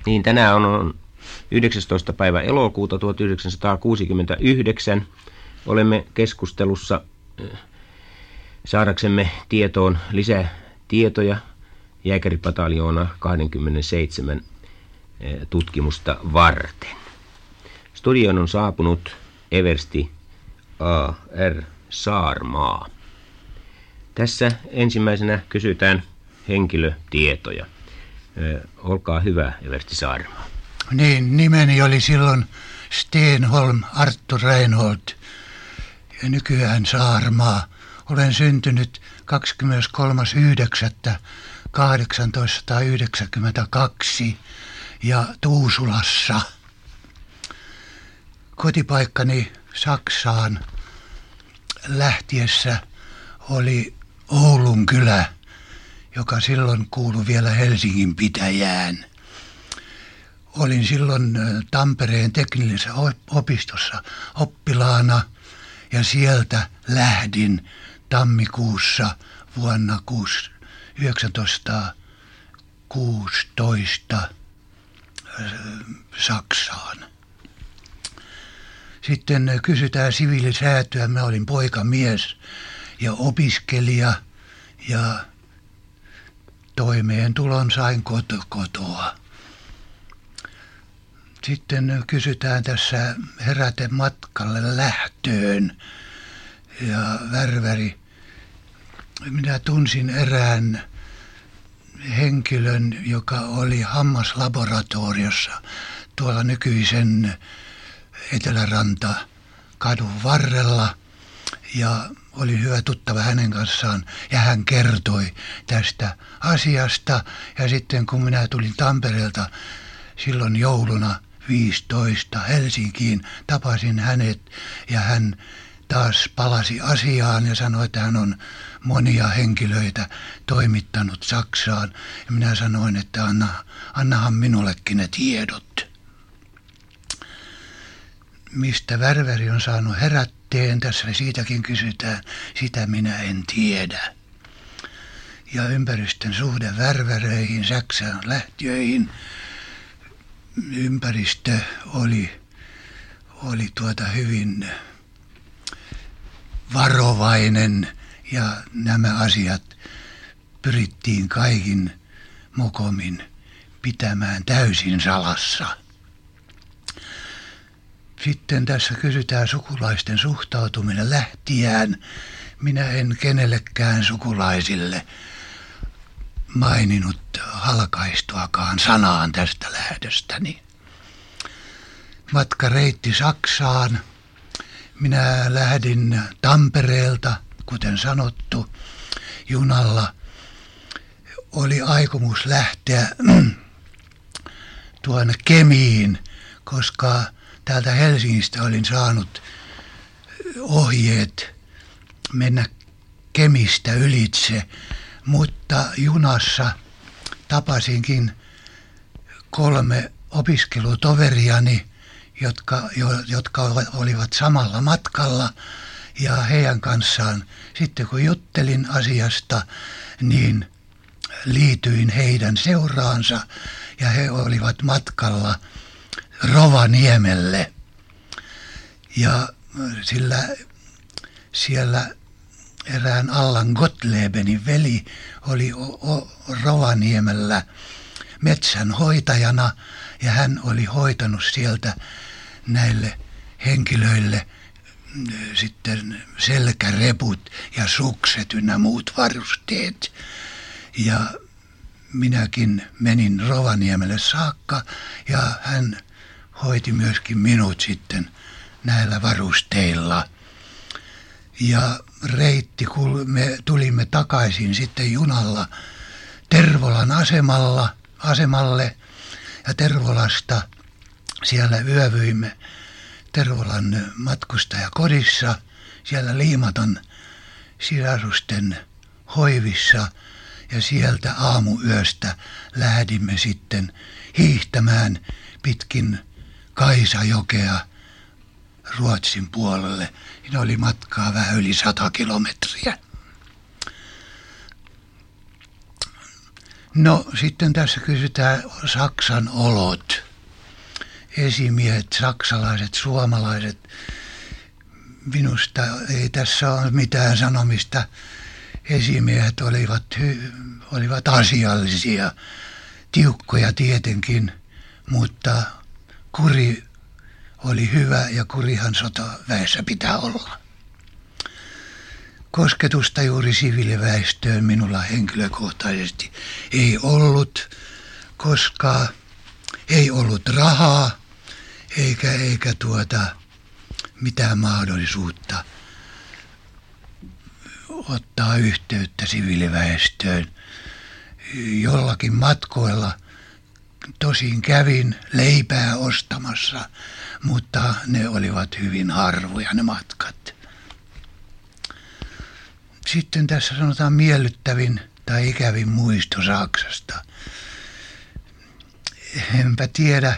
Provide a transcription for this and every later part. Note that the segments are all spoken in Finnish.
Niin, tänään on 19. päivä elokuuta 1969. Olemme keskustelussa saadaksemme tietoon lisää tietoja jääkäripataljoona 27 tutkimusta varten. Studioon on saapunut eversti A.R. Saarmaa. Tässä ensimmäisenä kysytään henkilötietoja. Olkaa hyvä, eversti Saarmaa. Niin, nimeni oli silloin Stenholm Arttur Reinhold ja nykyään Saarmaa. Olen syntynyt 23.9.1892 ja Tuusulassa. Kotipaikkani Saksaan lähtiessä oli Oulun kylä, joka silloin kuului vielä Helsingin pitäjään. Olin silloin Tampereen teknillisessä opistossa oppilaana ja sieltä lähdin tammikuussa vuonna 1916 Saksaan. Sitten kysytään siviilisäätyä. Mä olin poikamies ja opiskelija ja toimeentulon sain kotoa. Sitten kysytään tässä herätematkalle lähtöön ja värväri. Minä tunsin erään henkilön, joka oli hammaslaboratoriossa tuolla nykyisen Eteläranta kadun varrella ja oli hyvä tuttava hänen kanssaan ja hän kertoi tästä asiasta ja sitten kun minä tulin Tampereelta silloin jouluna 15 Helsinkiin, tapasin hänet ja hän taas palasi asiaan ja sanoi, että hän on monia henkilöitä toimittanut Saksaan. Ja minä sanoin, että annahan minullekin ne tiedot. Mistä värväri on saanut herätteen, tässä siitäkin kysytään, sitä minä en tiedä. Ja ympäristön suhde värväreihin, Saksaan lähtiöihin. Ympäristö oli hyvin varovainen ja nämä asiat pyrittiin kaikin mokomin pitämään täysin salassa. Sitten tässä kysytään sukulaisten suhtautuminen lähtijään. Minä en kenellekään sukulaisille maininnut halkaistuakaan sanaan tästä lähdöstäni. Matkareitti Saksaan. Minä lähdin Tampereelta, kuten sanottu, junalla. Oli aikomus lähteä tuonne Kemiin, koska täältä Helsingistä olin saanut ohjeet mennä Kemistä ylitse, mutta junassa tapasinkin 3 opiskelutoveriani, jotka olivat samalla matkalla ja heidän kanssaan sitten kun juttelin asiasta, niin liityin heidän seuraansa ja he olivat matkalla Rovaniemelle ja siellä erään Allan Gottlebenin veli oli Rovaniemellä metsänhoitajana ja hän oli hoitanut sieltä näille henkilöille sitten selkäreput ja sukset ynnä muut varusteet. Ja minäkin menin Rovaniemelle saakka ja hän hoiti myöskin minut sitten näillä varusteilla. Ja kun me tulimme takaisin sitten junalla Tervolan asemalle ja Tervolasta siellä yövyimme Tervolan matkustajakodissa, siellä Liimaton sisasusten hoivissa ja sieltä aamuyöstä lähdimme sitten hiihtämään pitkin Kaisajokea Ruotsin puolelle. Siinä oli matkaa vähän yli 100 kilometriä. No sitten tässä kysytään Saksan olot. Esimiehet, saksalaiset, suomalaiset. Minusta ei tässä ole mitään sanomista. Esimiehet olivat asiallisia, tiukkoja tietenkin, mutta kuri oli hyvä ja kurihan sotaväessä pitää olla. Kosketusta juuri siviiliväestöön minulla henkilökohtaisesti ei ollut, koska ei ollut rahaa eikä mitään mahdollisuutta ottaa yhteyttä siviiliväestöön. Jollakin matkoilla tosin kävin leipää ostamassa, mutta ne olivat hyvin harvoja ne matkat. Sitten tässä sanotaan miellyttävin tai ikävin muisto Saksasta. Enpä tiedä,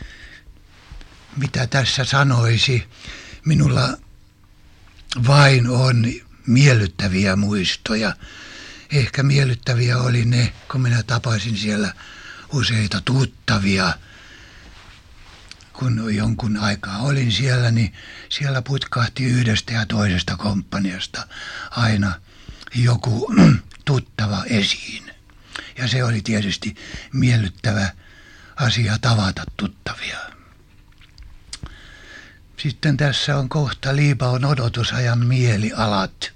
mitä tässä sanoisi. Minulla vain on miellyttäviä muistoja. Ehkä miellyttäviä oli ne, kun minä tapasin siellä useita tuttavia. Kun jonkun aikaa olin siellä, niin siellä putkahti yhdestä ja toisesta komppaniasta aina joku tuttava esiin. Ja se oli tietysti miellyttävä asia tavata tuttavia. Sitten tässä on kohta Liibaon odotusajan mielialat.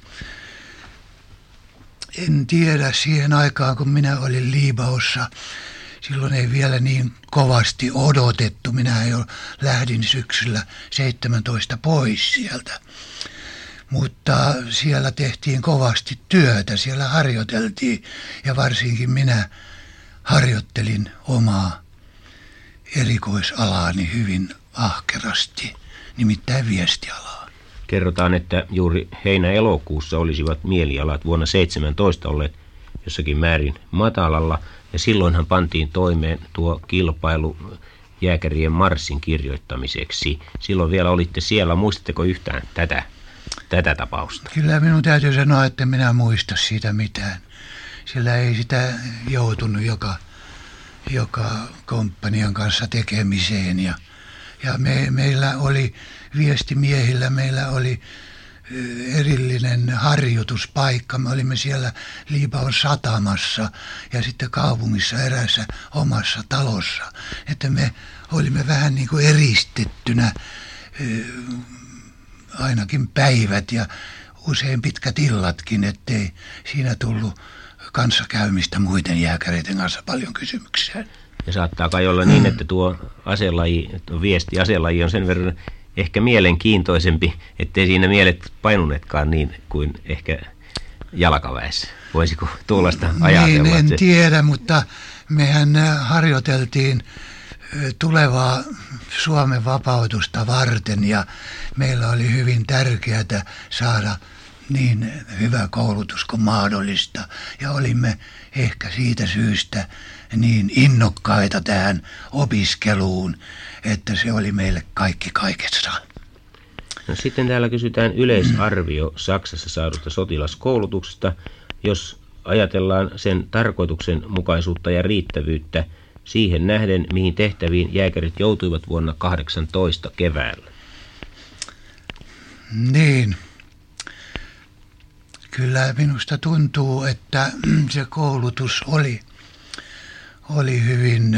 En tiedä siihen aikaan, kun minä olin Liibaossa. Silloin ei vielä niin kovasti odotettu. Minä jo lähdin syksyllä 17 pois sieltä. Mutta siellä tehtiin kovasti työtä, siellä harjoiteltiin ja varsinkin minä harjoittelin omaa erikoisalaani hyvin ahkerasti, nimittäin viestialaa. Kerrotaan, että juuri heinä-elokuussa olisivat mielialat vuonna 17 olleet jossakin määrin matalalla. Ja silloinhan pantiin toimeen tuo kilpailu jääkärien marssin kirjoittamiseksi. Silloin vielä olitte siellä. Muistatteko yhtään tätä tapausta? Kyllä minun täytyy sanoa, että minä muista siitä mitään. Sillä ei sitä joutunut joka komppanian kanssa tekemiseen. Ja meillä oli viestimiehillä, meillä oli erillinen harjoituspaikka. Me olimme siellä Liibaon satamassa ja sitten kaupungissa eräässä omassa talossa. Että me olimme vähän niin kuin eristettynä ainakin päivät ja usein pitkät illatkin, ettei siinä tullut kanssakäymistä muiden jääkäreiden kanssa paljon kysymyksiä. Ja saattaa kai olla niin, että tuo viestiaselaji on sen verran ehkä mielenkiintoisempi, ettei siinä mielet painuneetkaan niin kuin ehkä jalkaväessä. Voisiko tuollaista ajatella? Niin, en tiedä, mutta mehän harjoiteltiin tulevaa Suomen vapautusta varten ja meillä oli hyvin tärkeää saada niin hyvä koulutus kuin mahdollista. Ja olimme ehkä siitä syystä niin innokkaita tähän opiskeluun, että se oli meille kaikki kaikessa. No, sitten täällä kysytään yleisarvio Saksassa saadusta sotilaskoulutuksesta, jos ajatellaan sen tarkoituksenmukaisuutta ja riittävyyttä siihen nähden, mihin tehtäviin jääkärit joutuivat vuonna 18 keväällä. Niin. Kyllä minusta tuntuu, että se koulutus oli hyvin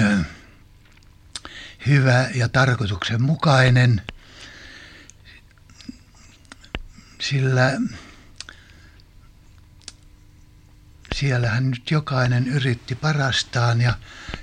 hyvä ja tarkoituksenmukainen, sillä siellähän nyt jokainen yritti parastaan ja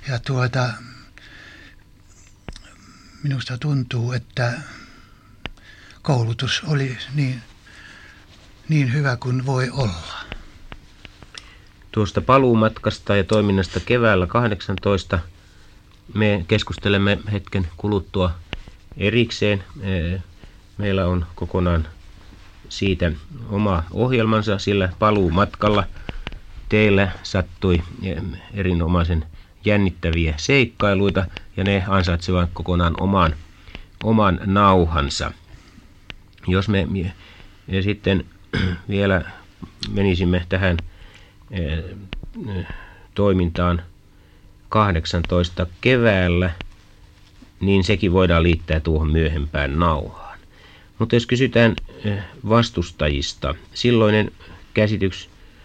minusta tuntuu, että koulutus oli niin hyvä kuin voi olla. Tuosta paluumatkasta ja toiminnasta keväällä 18 me keskustelemme hetken kuluttua erikseen. Meillä on kokonaan siitä oma ohjelmansa, sillä paluumatkalla teillä sattui erinomaisen jännittäviä seikkailuita ja ne ansaitsevat kokonaan oman nauhansa. Jos me sitten vielä menisimme tähän toimintaan 18 keväällä, niin sekin voidaan liittää tuohon myöhempään nauhaan. Mutta jos kysytään vastustajista, silloinen käsitys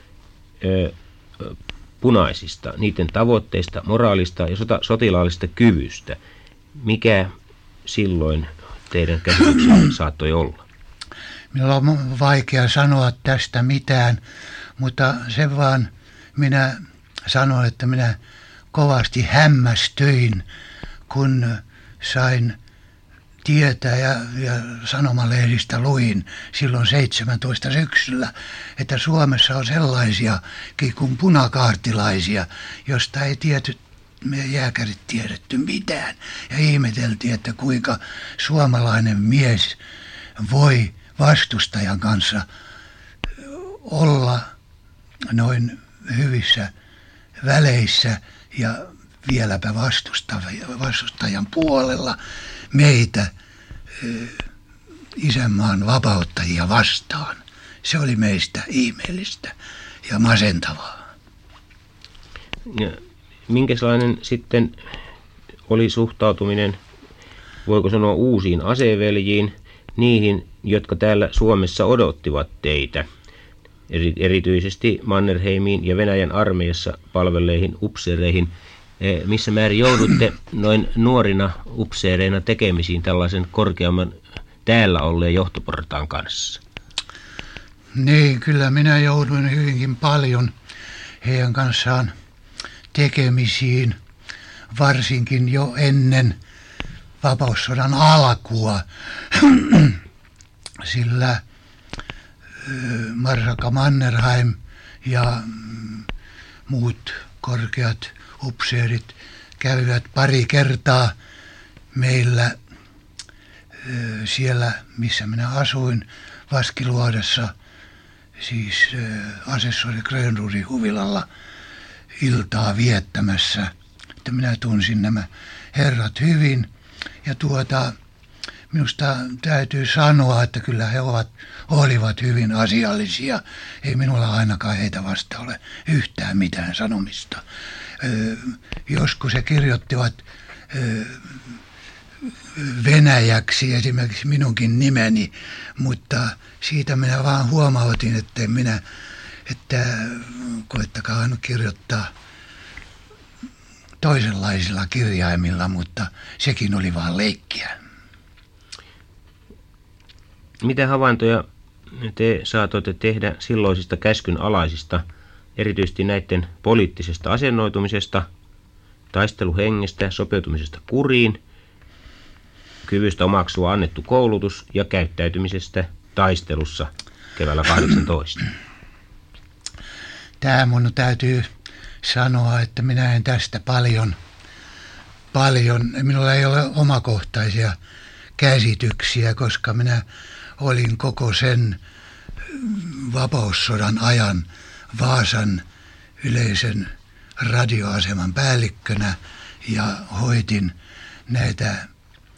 punaisista, niiden tavoitteista, moraalista ja sotilaallisesta kyvystä, mikä silloin teidän käsityksenne saattoi olla? Minulla on vaikea sanoa tästä mitään, mutta sen vaan minä sanon, että minä kovasti hämmästyin, kun sain tietää ja sanomalehdistä luin silloin 17 syksyllä, että Suomessa on sellaisiakin kuin punakaartilaisia, josta ei me jääkärit tiedetty mitään. Ja ihmeteltiin, että kuinka suomalainen mies voi vastustajan kanssa olla noin hyvissä väleissä ja vieläpä vastustajan puolella meitä isänmaan vapauttajia vastaan. Se oli meistä ihmeellistä ja masentavaa. Ja minkälainen sitten oli suhtautuminen, voiko sanoa, uusiin aseveljiin, niihin, jotka täällä Suomessa odottivat teitä, erityisesti Mannerheimiin ja Venäjän armeijassa palvelleihin upseereihin? Missä määrin joudutte noin nuorina upseereina tekemisiin tällaisen korkeamman täällä olleen johtoportaan kanssa? Niin, kyllä minä jouduin hyvinkin paljon heidän kanssaan tekemisiin, varsinkin jo ennen vapaussodan alkua, sillä marskalkka Mannerheim ja muut korkeat upseerit kävivät pari kertaa meillä siellä, missä minä asuin, Vaskiluodassa, siis asessori Grönrudin huvilalla iltaa viettämässä. Että minä tunsin nämä herrat hyvin ja minusta täytyy sanoa, että kyllä he olivat hyvin asiallisia. Ei minulla ainakaan heitä vasta ole yhtään mitään sanomista. Joskus he kirjoittivat venäjäksi esimerkiksi minunkin nimeni, mutta siitä minä vaan huomautin, että koettakaa nyt kirjoittaa toisenlaisilla kirjaimilla, mutta sekin oli vaan leikkiä. Mitä havaintoja te saatoitte tehdä silloisista käskyn alaisista, erityisesti näiden poliittisesta asennoitumisesta, taisteluhengestä, sopeutumisesta kuriin, kyvystä omaksua annettu koulutus ja käyttäytymisestä taistelussa keväällä 18? Tämä mun täytyy sanoa, että minä en tästä paljon, minulla ei ole omakohtaisia käsityksiä, koska minä olin koko sen vapaussodan ajan Vaasan yleisen radioaseman päällikkönä ja hoitin näitä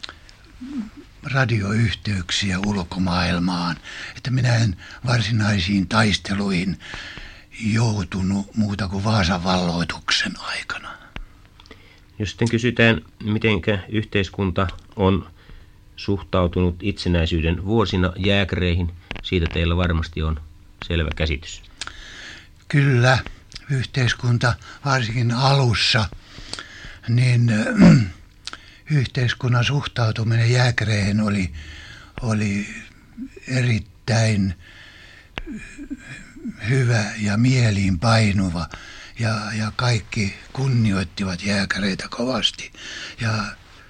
radioyhteyksiä ulkomaailmaan, että minä en varsinaisiin taisteluihin joutunut muuta kuin Vaasan valloituksen aikana. Jos sitten kysytään, mitenkä yhteiskunta on suhtautunut itsenäisyyden vuosina jääkäreihin, siitä teillä varmasti on selvä käsitys. Kyllä, yhteiskunta varsinkin alussa, niin yhteiskunnan suhtautuminen jääkäreihin oli erittäin hyvä ja mieliin painuva ja kaikki kunnioittivat jääkäreitä kovasti ja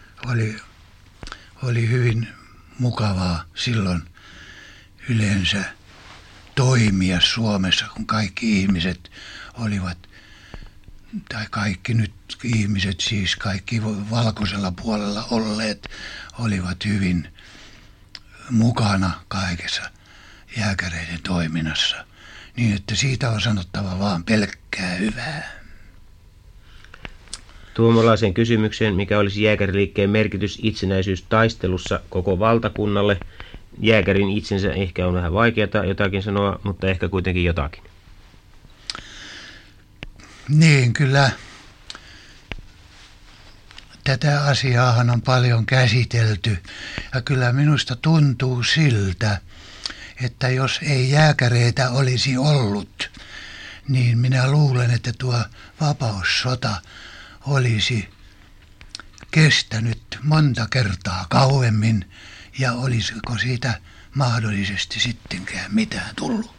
oli hyvin mukavaa silloin yleensä toimia Suomessa, kun kaikki ihmiset olivat, tai kaikki nyt ihmiset siis, kaikki valkoisella puolella olleet, olivat hyvin mukana kaikessa jääkäreiden toiminnassa. Niin, että siitä on sanottava vaan pelkkää hyvää. Tuomalaisen kysymykseen, mikä olisi jääkäriliikkeen merkitys itsenäisyystaistelussa koko valtakunnalle. Jääkärin itsensä ehkä on vähän vaikeaa jotakin sanoa, mutta ehkä kuitenkin jotakin. Niin, kyllä tätä asiaahan on paljon käsitelty ja kyllä minusta tuntuu siltä, että jos ei jääkäreitä olisi ollut, niin minä luulen, että tuo vapaussota olisi kestänyt monta kertaa kauemmin ja olisiko siitä mahdollisesti sittenkään mitään tullut.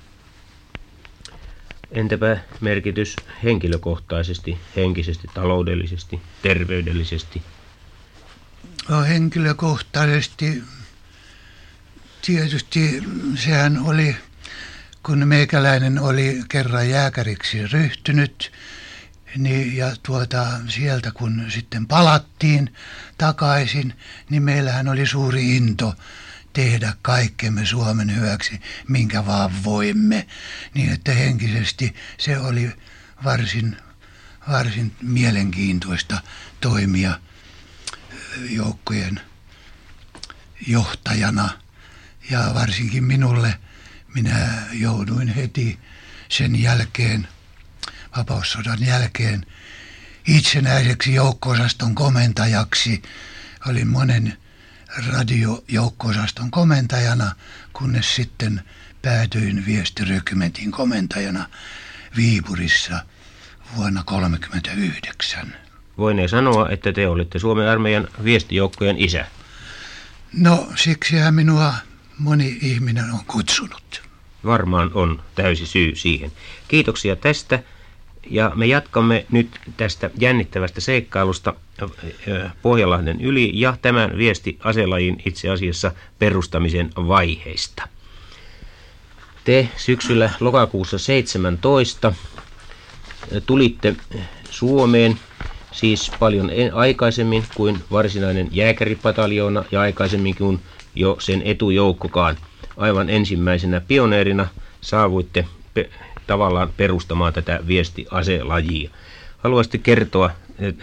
Entäpä merkitys henkilökohtaisesti, henkisesti, taloudellisesti, terveydellisesti? No, henkilökohtaisesti tietysti sehän oli, kun meikäläinen oli kerran jääkäriksi ryhtynyt, niin, ja sieltä kun sitten palattiin takaisin, niin meillähän oli suuri into tehdä kaikkemme Suomen hyväksi, minkä vaan voimme. Niin että henkisesti se oli varsin mielenkiintoista toimia joukkojen johtajana. Ja varsinkin minulle, minä jouduin heti sen jälkeen, vapaussodan jälkeen, itsenäiseksi joukko-osaston komentajaksi. Olin monen radiojoukko-osaston komentajana, kunnes sitten päätyin viestirykmentin komentajana Viipurissa vuonna 1939. Voinee sanoa, että te olitte Suomen armeijan viestijoukkojen isä. No, siksihän minua moni ihminen on kutsunut. Varmaan on täysi syy siihen. Kiitoksia tästä. Ja me jatkamme nyt tästä jännittävästä seikkailusta Pohjanlahden yli ja tämän viestiaselajin itse asiassa perustamisen vaiheista. Te syksyllä lokakuussa 17 tulitte Suomeen, siis paljon aikaisemmin kuin varsinainen jääkäripataljoona ja aikaisemmin kuin jo sen etujoukkokaan. Aivan ensimmäisenä pioneerina saavuitte tavallaan perustamaan tätä viestiaselajia. Haluaisitte kertoa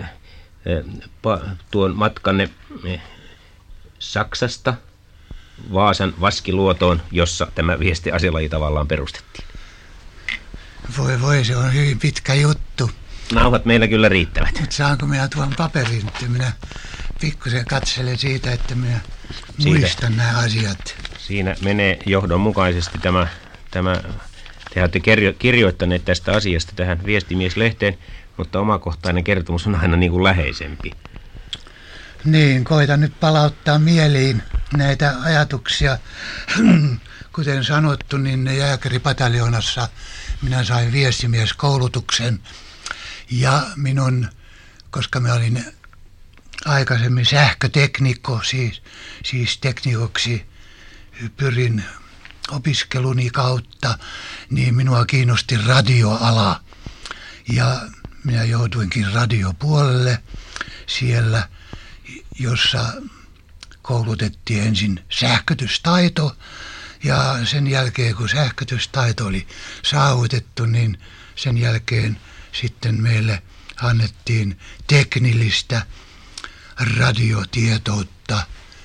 tuon matkanne Saksasta Vaasan Vaskiluotoon, jossa tämä viestiaselaji tavallaan perustettiin? Voi, se on hyvin pitkä juttu. Nauhat meillä kyllä riittävät. Mutta saanko minä tuon paperin, että minä pikkusen katselen siitä, että minä muistan nämä asiat. Siinä menee johdonmukaisesti tämä te olette kirjoittaneet tästä asiasta tähän viestimieslehteen, mutta omakohtainen kertomus on aina niin kuin läheisempi. Niin, koitan nyt palauttaa mieliin näitä ajatuksia. Kuten sanottu, niin jääkäripataljoonassa minä sain viestimieskoulutuksen. Ja koska mä olin aikaisemmin sähköteknikko, siis teknikoksi pyrin opiskeluni kautta, niin minua kiinnosti radioala. Ja minä joutuinkin radiopuolelle siellä, jossa koulutettiin ensin sähkötystaito. Ja sen jälkeen, kun sähkötystaito oli saavutettu, niin sen jälkeen sitten meille annettiin teknillistä radiotietoutta,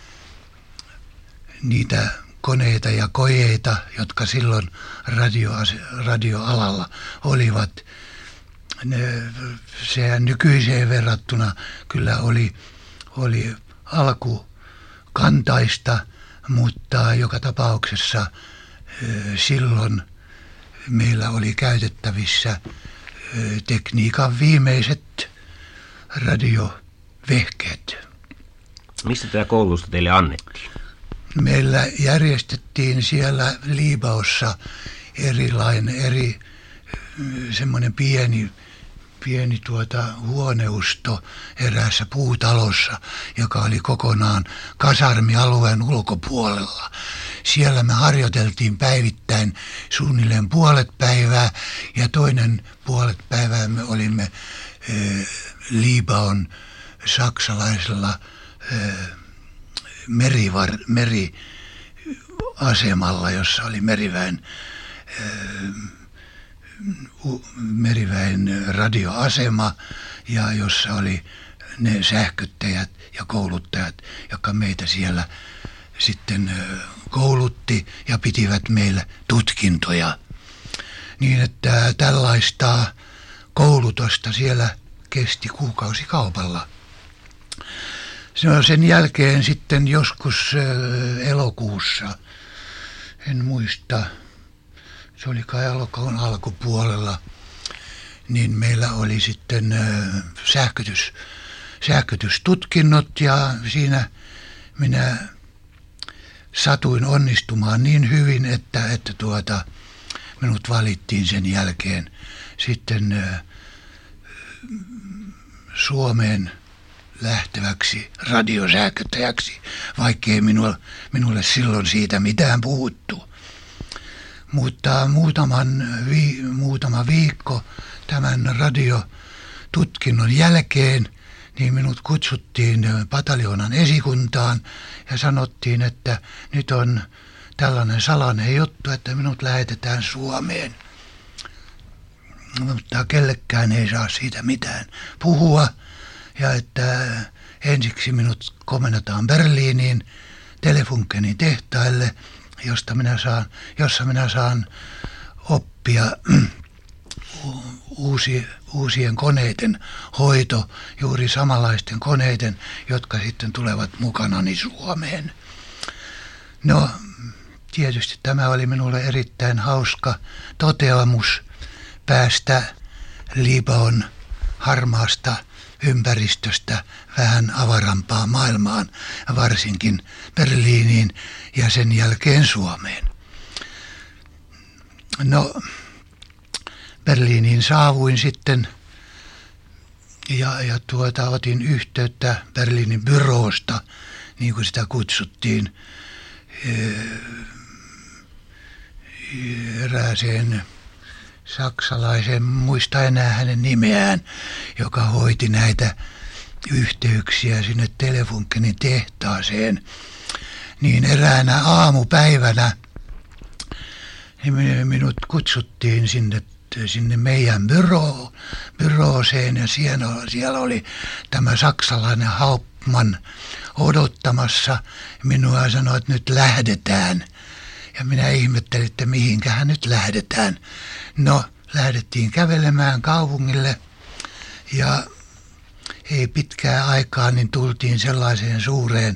niitä koneita ja kojeita, jotka silloin radioalalla olivat. Sehän nykyiseen verrattuna kyllä oli alkukantaista, mutta joka tapauksessa silloin meillä oli käytettävissä tekniikan viimeiset radiovehkeet. Mistä tämä koulutusta teille annettiin? Meillä järjestettiin siellä Liibaossa semmoinen pieni huoneusto eräässä puutalossa, joka oli kokonaan kasarmialueen ulkopuolella. Siellä me harjoiteltiin päivittäin suunnilleen puolet päivää ja toinen puolet päivää me olimme Liibaon saksalaisella meriasemalla, jossa oli meriväen radioasema ja jossa oli ne sähköttäjät ja kouluttajat, jotka meitä siellä sitten koulutti ja pitivät meillä tutkintoja. Niin että tällaista koulutusta siellä kesti kuukausikaupalla. Sen jälkeen sitten joskus elokuussa, en muista, se oli kai elokuun alkupuolella, niin meillä oli sitten sähkötystutkinnot ja siinä minä satuin onnistumaan niin hyvin, että minut valittiin sen jälkeen sitten Suomeen lähteväksi radiosähköttäjäksi, vaikkei minulle silloin siitä mitään puhuttu. Mutta muutama viikko tämän radiotutkinnon jälkeen niin minut kutsuttiin pataljoonan esikuntaan ja sanottiin, että nyt on tällainen salainen juttu, että minut lähetetään Suomeen. Mutta kellekään ei saa siitä mitään puhua ja että ensiksi minut komennetaan Berliiniin Telefunkenin tehtaille, jossa minä saan oppia uusien koneiden hoito, juuri samanlaisten koneiden, jotka sitten tulevat mukanani Suomeen. No, tietysti tämä oli minulle erittäin hauska toteamus päästä Libaon harmaasta ympäristöstä vähän avarampaan maailmaan, varsinkin Berliiniin ja sen jälkeen Suomeen. No, Berliiniin saavuin sitten ja otin yhteyttä Berliinin byroosta, niin kuin sitä kutsuttiin, erääseen saksalaiseen, muista enää hänen nimeään, joka hoiti näitä yhteyksiä sinne Telefunkenin tehtaaseen. Niin eräänä aamupäivänä minut kutsuttiin sinne meidän byrooseen ja siellä oli tämä saksalainen Hauptmann odottamassa minua ja sanoi, että nyt lähdetään. Ja minä ihmettelin, että mihinkähän nyt lähdetään. No, lähdettiin kävelemään kaupungille ja ei pitkää aikaa, niin tultiin sellaiseen suureen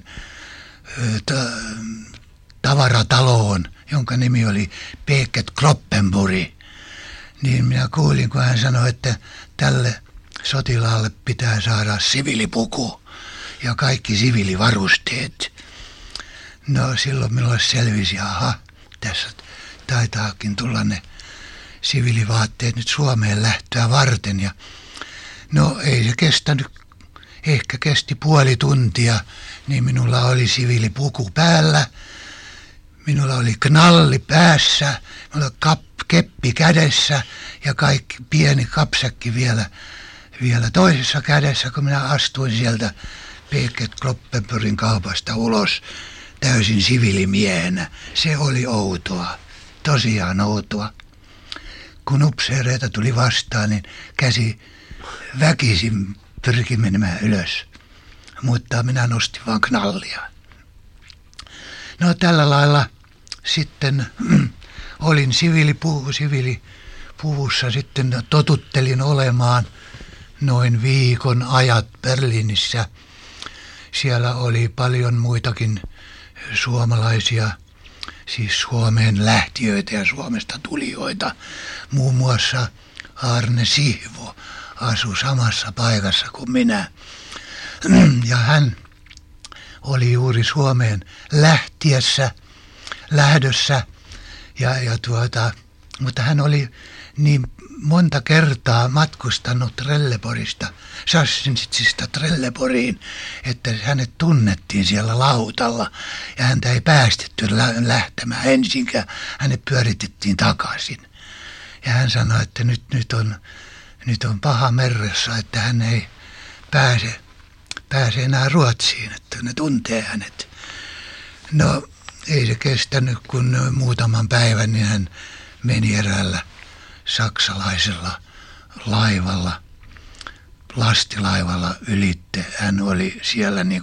tavarataloon, jonka nimi oli Becket Kloppenburg. Niin minä kuulin, kun hän sanoi, että tälle sotilaalle pitää saada siviilipuku ja kaikki siviilivarusteet. No silloin minulle selvisi, aha, tässä taitaakin tulla ne siviilivaatteet nyt Suomeen lähtöä varten. Ja no ei se kestänyt, ehkä kesti puoli tuntia, niin minulla oli siviilipuku päällä, minulla oli knalli päässä, minulla oli keppi kädessä ja kaikki pieni kapsäkki vielä toisessa kädessä, kun minä astuin sieltä Becket Kloppenburgin kaupasta ulos täysin siviilimiehenä. Se oli outoa, tosiaan outoa. Kun upseereita tuli vastaan, niin käsi väkisin pyrki menemään ylös, mutta minä nostin vaan knallia. No tällä lailla sitten olin siviilipuvussa, sitten totuttelin olemaan noin viikon ajat Berliinissä. Siellä oli paljon muitakin suomalaisia, siis Suomeen lähtiöitä ja Suomesta tulijoita. Muun muassa Arne Sihvo asui samassa paikassa kuin minä. Ja hän oli juuri Suomeen lähdössä. Mutta hän oli niin monta kertaa matkustanut Trelleborgista, Sassnitzista Trelleborgiin, että hänet tunnettiin siellä lautalla ja häntä ei päästetty lähtemään ensinkään. Hänet pyöritettiin takaisin. Ja hän sanoi, että nyt on paha merressä, että hän ei pääse enää Ruotsiin, että ne tuntee hänet. No ei se kestänyt, kun muutaman päivän niin hän meni eräällä saksalaisella laivalla, lastilaivalla ylitte. Hän oli siellä niin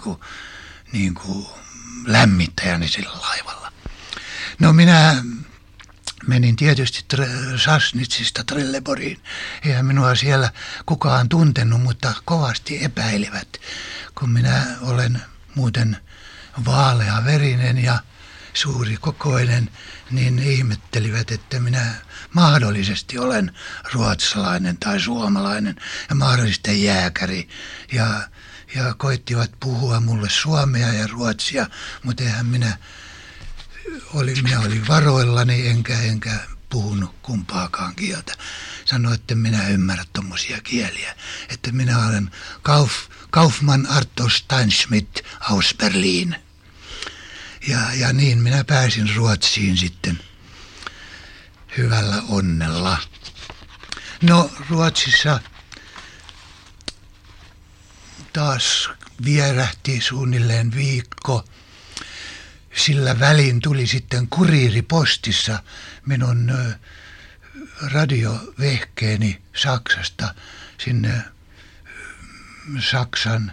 kuin lämmittäjäni sillä laivalla. No minä menin tietysti Sassnitsista Trelleboriin. Eihän minua siellä kukaan tuntenut, mutta kovasti epäilivät, kun minä olen muuten vaaleaverinen ja suurikokoinen, niin ihmettelivät, että minä mahdollisesti olen ruotsalainen tai suomalainen ja mahdollisesti jääkäri. Ja koittivat puhua mulle suomea ja ruotsia, mutta eihän minä olin varoillani enkä puhunut kumpaakaan kieltä. Sanoin, että minä ymmärrän tommosia kieliä. Että minä olen Kaufmann Arthur Steinschmidt aus Berlin. Ja niin minä pääsin Ruotsiin sitten hyvällä onnella. No Ruotsissa taas vierähti suunnilleen viikko. Sillä välin tuli sitten kuriiripostissa minun radiovehkeeni Saksasta sinne Saksan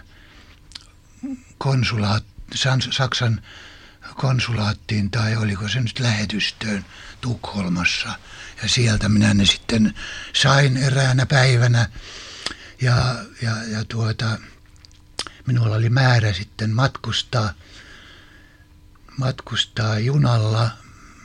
konsulaattiin tai oliko se nyt lähetystöön Tukholmassa. Ja sieltä minä ne sitten sain eräänä päivänä ja minulla oli määrä sitten matkustaa junalla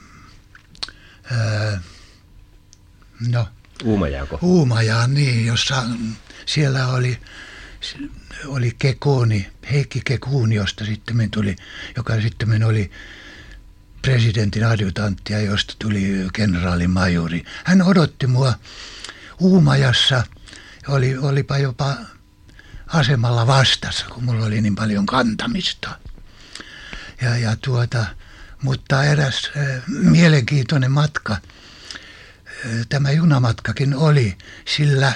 Uumajaan, niin, jossa siellä oli Kekoni, Heikki Kekuni, joka sitten oli presidentin adjutantti ja josta tuli kenraalimajuri. Hän odotti mua Uumajassa, olipa jopa asemalla vastassa, kun mulla oli niin paljon kantamista. Mutta eräs mielenkiintoinen matka, tämä junamatkakin oli, sillä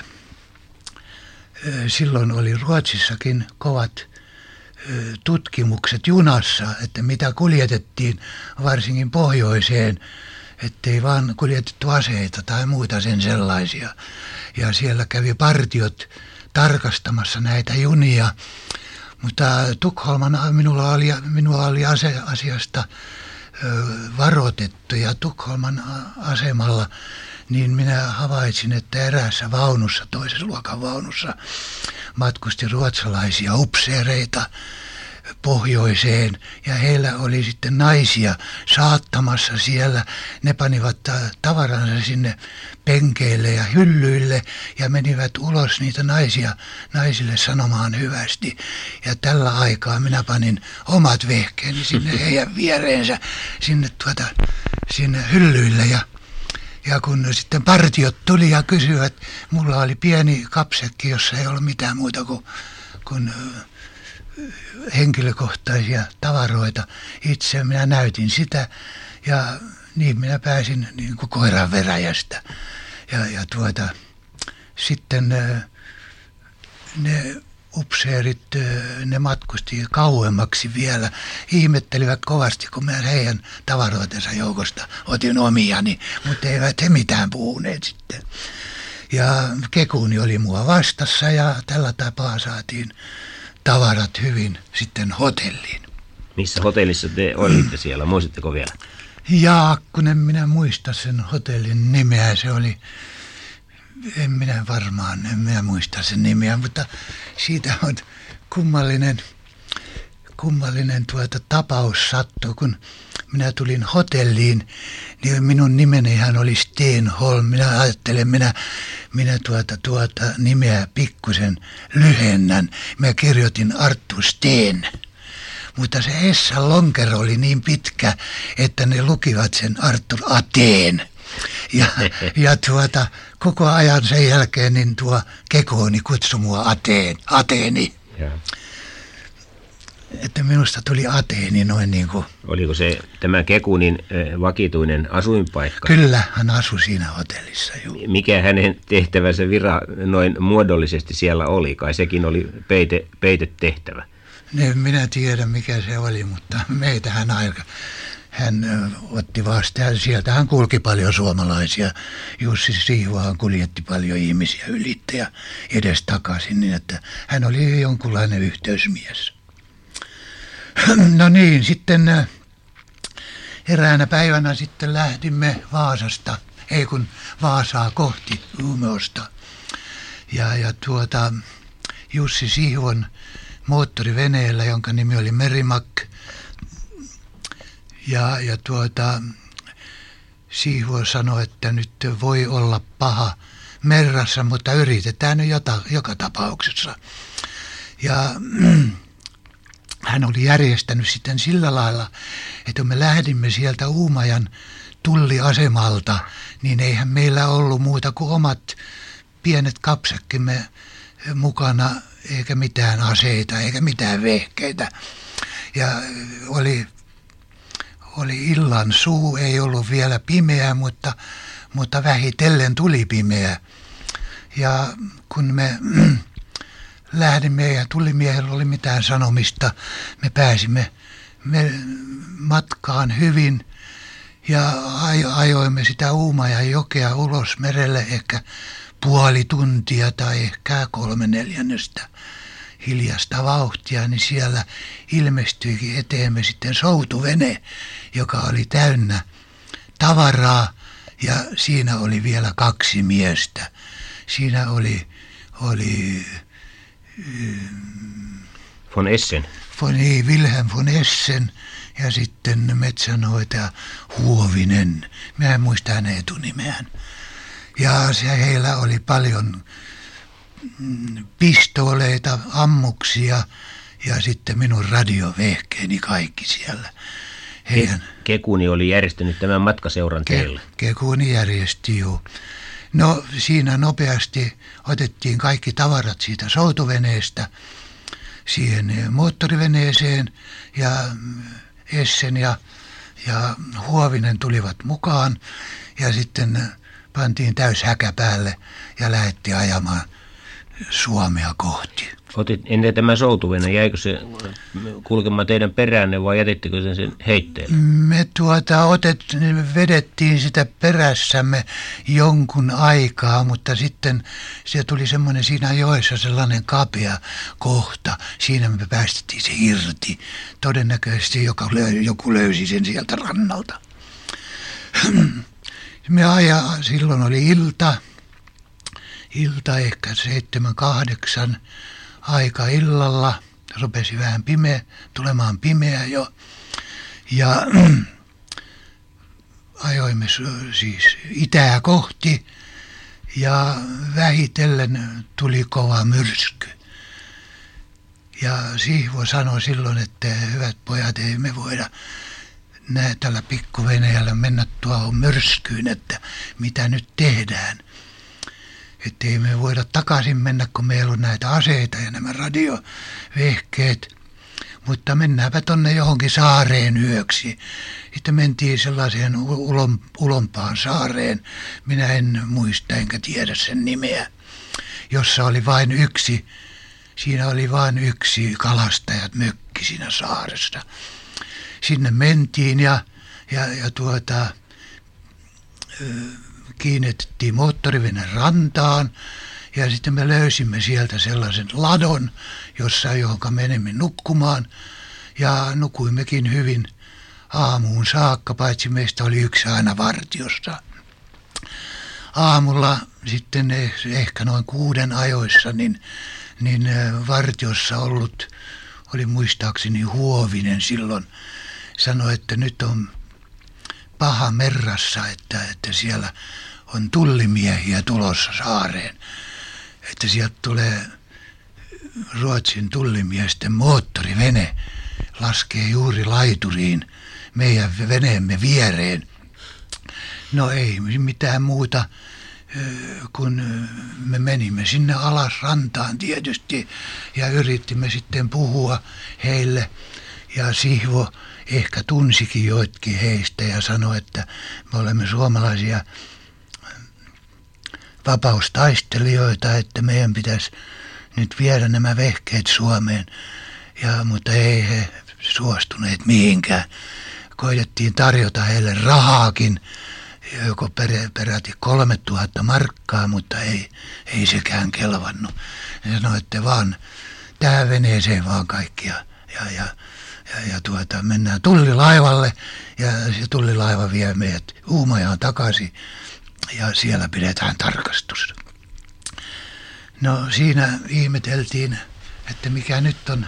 silloin oli Ruotsissakin kovat tutkimukset junassa, että mitä kuljetettiin varsinkin pohjoiseen, ettei vaan kuljetettu aseita tai muita sen sellaisia. Ja siellä kävi partiot tarkastamassa näitä junia. Mutta Tukholman, minua oli asiasta varoitettu ja Tukholman asemalla, niin minä havaitsin, että eräässä vaunussa, toisessa luokan vaunussa, matkusti ruotsalaisia upseereita pohjoiseen ja heillä oli sitten naisia saattamassa siellä. Ne panivat tavaransa sinne penkeille ja hyllyille ja menivät ulos niitä naisille sanomaan hyvästi. Ja tällä aikaa minä panin omat vehkeeni sinne heidän viereensä sinne hyllyille ja kun sitten partiot tuli ja kysyivät, mulla oli pieni kapsekki, jossa ei ollut mitään muuta kuin henkilökohtaisia tavaroita. Itse minä näytin sitä ja niin minä pääsin niin kuin koiran veräjästä. Sitten ne upseerit, ne matkusti kauemmaksi vielä. Ihmettelivät kovasti, kun minä heidän tavaroitensa joukosta otin omiani, mutta eivät he mitään puhuneet sitten. Ja Kekuni oli mua vastassa ja tällä tapaa saatiin tavarat hyvin sitten hotelliin. Missä hotellissa te olitte siellä? Muistatteko vielä? Jaakkonen, minä muista sen hotellin nimeä. Se oli, en minä muista sen nimeä, mutta siitä on kummallinen tapaus sattui, kun minä tulin hotelliin, niin minun nimenihän oli Stenholm. Minä ajattelin, minä nimeä pikkusen lyhennän. Mä kirjoitin Arttu Steen. Mutta se Essan lonkero oli niin pitkä, että ne lukivat sen Artur Ateen. Ja koko ajan sen jälkeen niin tuo Kekoni kutsui mua Ateeni. Ja. Että minusta tuli Ateeni noin niin kuin. Oliko se tämä Kekunin vakituinen asuinpaikka? Kyllä, hän asui siinä hotellissa. Juu. Mikä hänen tehtävänsä noin muodollisesti siellä oli? Kai sekin oli peitetehtävä. Minä tiedän mikä se oli, mutta hän otti vastaan. Sieltä hän kulki paljon suomalaisia. Jussi Siivohan kuljetti paljon ihmisiä ylitse ja edes takaisin, niin että hän oli jonkunlainen yhteysmies. No niin, eräänä päivänä sitten lähdimme Vaasasta, ei kun Vaasaa kohti Umeosta. Ja Jussi Sihvon moottoriveneellä, jonka nimi oli Merimak. Ja Sihvo sanoi, että nyt voi olla paha merrassa, mutta yritetään nyt joka tapauksessa. Ja hän oli järjestänyt sitten sillä lailla, että kun me lähdimme sieltä Uumajan tulliasemalta, niin eihän meillä ollut muuta kuin omat pienet kapsäkkimme mukana, eikä mitään aseita, eikä mitään vehkeitä. Ja oli illan suu, ei ollut vielä pimeä, mutta vähitellen tuli pimeä. Ja kun me lähdimme ja tullimiehellä oli mitään sanomista, me pääsimme matkaan hyvin ja ajoimme sitä Uumajan jokea ulos merelle ehkä puoli tuntia tai ehkä 3/4 hiljasta vauhtia, niin siellä ilmestyikin eteemme sitten soutuvene, joka oli täynnä tavaraa ja siinä oli vielä 2 miestä. Siinä oli von Essen. Wilhelm von Essen ja sitten metsänhoitaja Huovinen. Mä en muista hänen etunimeään. Ja heillä oli paljon pistooleita, ammuksia ja sitten minun radiovehkeeni kaikki siellä. Kekuni oli järjestänyt tämän matkaseuran teille. Kekuni järjesti, joo. No siinä nopeasti otettiin kaikki tavarat siitä soutuveneestä siihen moottoriveneeseen ja Essen ja Huovinen tulivat mukaan ja sitten pantiin täys häkä päälle ja lähdettiin ajamaan Suomea kohti. Entä tämä soutuvene, jäikö se kulkemaan teidän peränne vai jätittekö sen heitteelle? Me vedettiin sitä perässämme jonkun aikaa, mutta sitten se tuli semmoinen siinä joessa sellainen kapea kohta. Siinä me päästettiin se irti. Todennäköisesti joku löysi sen sieltä rannalta. Silloin oli ilta ehkä 7-8 aika illalla, rupesi vähän tulemaan pimeä jo ja ajoimme siis itää kohti ja vähitellen tuli kova myrsky. Ja Sihvo sanoi silloin, että hyvät pojat, ei me voida tällä pikkuveneellä mennä tuohon myrskyyn, että mitä nyt tehdään. Että ei me voida takaisin mennä, kun meillä on näitä aseita ja nämä radiovehkeet. Mutta mennäänpä tonne johonkin saareen yöksi. Sitten mentiin sellaiseen ulompaan saareen. Minä en muista enkä tiedä sen nimeä. Jossa oli vain yksi kalastajat mökki siinä saaressa. Sinne mentiin ja kiinnitettiin moottorivene rantaan ja sitten me löysimme sieltä sellaisen ladon, johonka menimme nukkumaan ja nukuimmekin hyvin aamuun saakka, paitsi meistä oli yksi aina vartiossa. Aamulla sitten ehkä noin 6 ajoissa niin vartiossa oli muistaakseni Huovinen silloin, sanoi, että nyt on paha merrassa, että siellä on tullimiehiä tulossa saareen. Että sieltä tulee Ruotsin tullimiesten moottorivene, laskee juuri laituriin meidän veneemme viereen. No ei mitään muuta, kun me menimme sinne alas rantaan tietysti ja yritimme sitten puhua heille ja Sihvo ehkä tunsikin joitkin heistä ja sanoi, että me olemme suomalaisia vapaustaistelijoita, että meidän pitäisi nyt viedä nämä vehkeet Suomeen. Mutta ei he suostuneet mihinkään. Koitettiin tarjota heille rahaakin, joko peräti 3000 markkaa, mutta ei sekään kelvannut. He sanoi, että vaan tähän veneeseen vaan kaikkia ja mennään tullilaivalle ja se tullilaiva vie meidät Uumajaan takaisin ja siellä pidetään tarkastus. No siinä ihmeteltiin, että mikä nyt on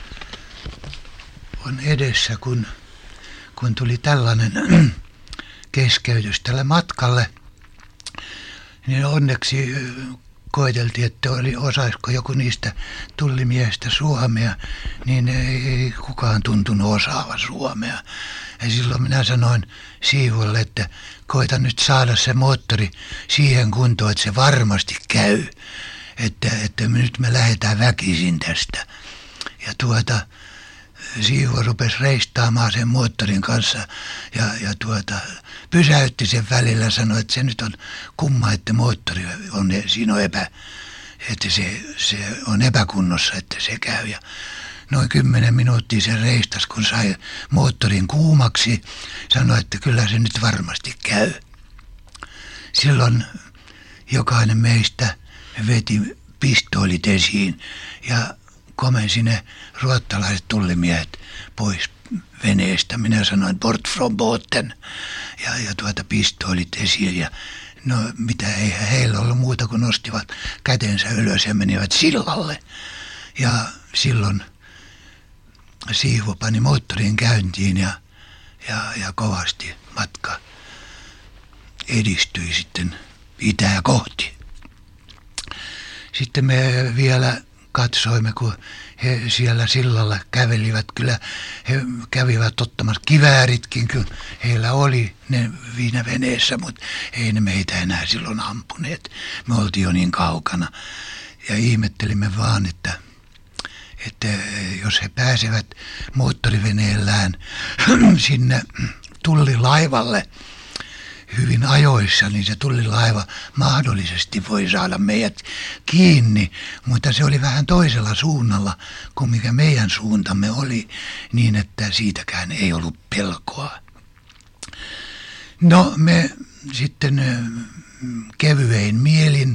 edessä, kun tuli tällainen keskeytys tälle matkalle, niin onneksi koeteltiin, että osaisiko joku niistä tullimiehistä suomea, niin ei kukaan tuntunut osaavan suomea. Ja silloin minä sanoin siivolle, että koita nyt saada se moottori siihen kuntoon, että se varmasti käy, että nyt me lähdetään väkisin tästä. Ja Siivo rupesi reistaamaan sen moottorin kanssa ja pysäytti sen välillä ja sanoi, että se nyt on kumma, että moottori on, siinä on että se on epäkunnossa, että se käy. Ja noin 10 minuuttia se reistasi, kun sai moottorin kuumaksi, sanoi, että kyllä se nyt varmasti käy. Silloin jokainen meistä veti pistoolit esiin ja komensi ne ruottalaiset tullimiehet pois veneestä. Minä sanoin bort from boten ja pistoolit esiin ja no mitä eihän heillä ollut muuta kuin nostivat kätensä ylös ja menivät sillalle. Ja silloin Siivo pani moottorin käyntiin ja kovasti matka edistyi sitten itää kohti. Sitten me vielä katsoimme, kun he siellä sillalla kävelivät. Kyllä he kävivät ottamassa kivääritkin, kun heillä oli ne siinä veneessä, mutta ei ne meitä enää silloin ampuneet. Me oltiin jo niin kaukana ja ihmettelimme vaan, että jos he pääsevät moottoriveneellään sinne tullilaivalle hyvin ajoissa, niin se tullilaiva mahdollisesti voi saada meidät kiinni, mutta se oli vähän toisella suunnalla kuin mikä meidän suuntamme oli, niin että siitäkään ei ollut pelkoa. No me sitten kevyein mielin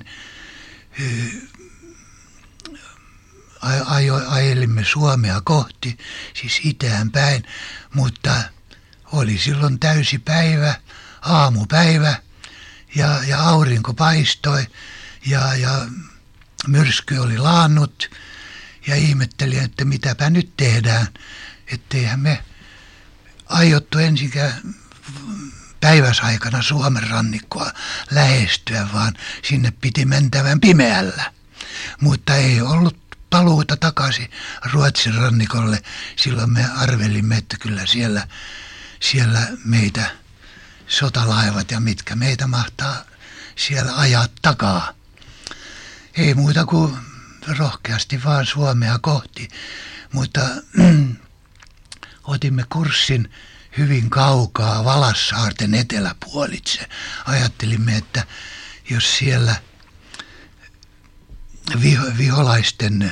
ajelimme Suomea kohti, siis itään päin, mutta oli silloin täysi päivä, aamupäivä ja aurinko paistoi ja myrsky oli laannut ja ihmettelin, että mitäpä nyt tehdään, etteihän me aiottu ensinkään päiväsaikana Suomen rannikkoa lähestyä, vaan sinne piti mentävän pimeällä, mutta ei ollut paluuta takaisin Ruotsin rannikolle. Silloin me arvelimme, että kyllä siellä meitä sotalaivat ja mitkä meitä mahtaa siellä ajaa takaa. Ei muuta kuin rohkeasti vaan Suomea kohti, mutta otimme kurssin hyvin kaukaa Valassaarten eteläpuolitse. Ajattelimme, että jos siellä viholaisten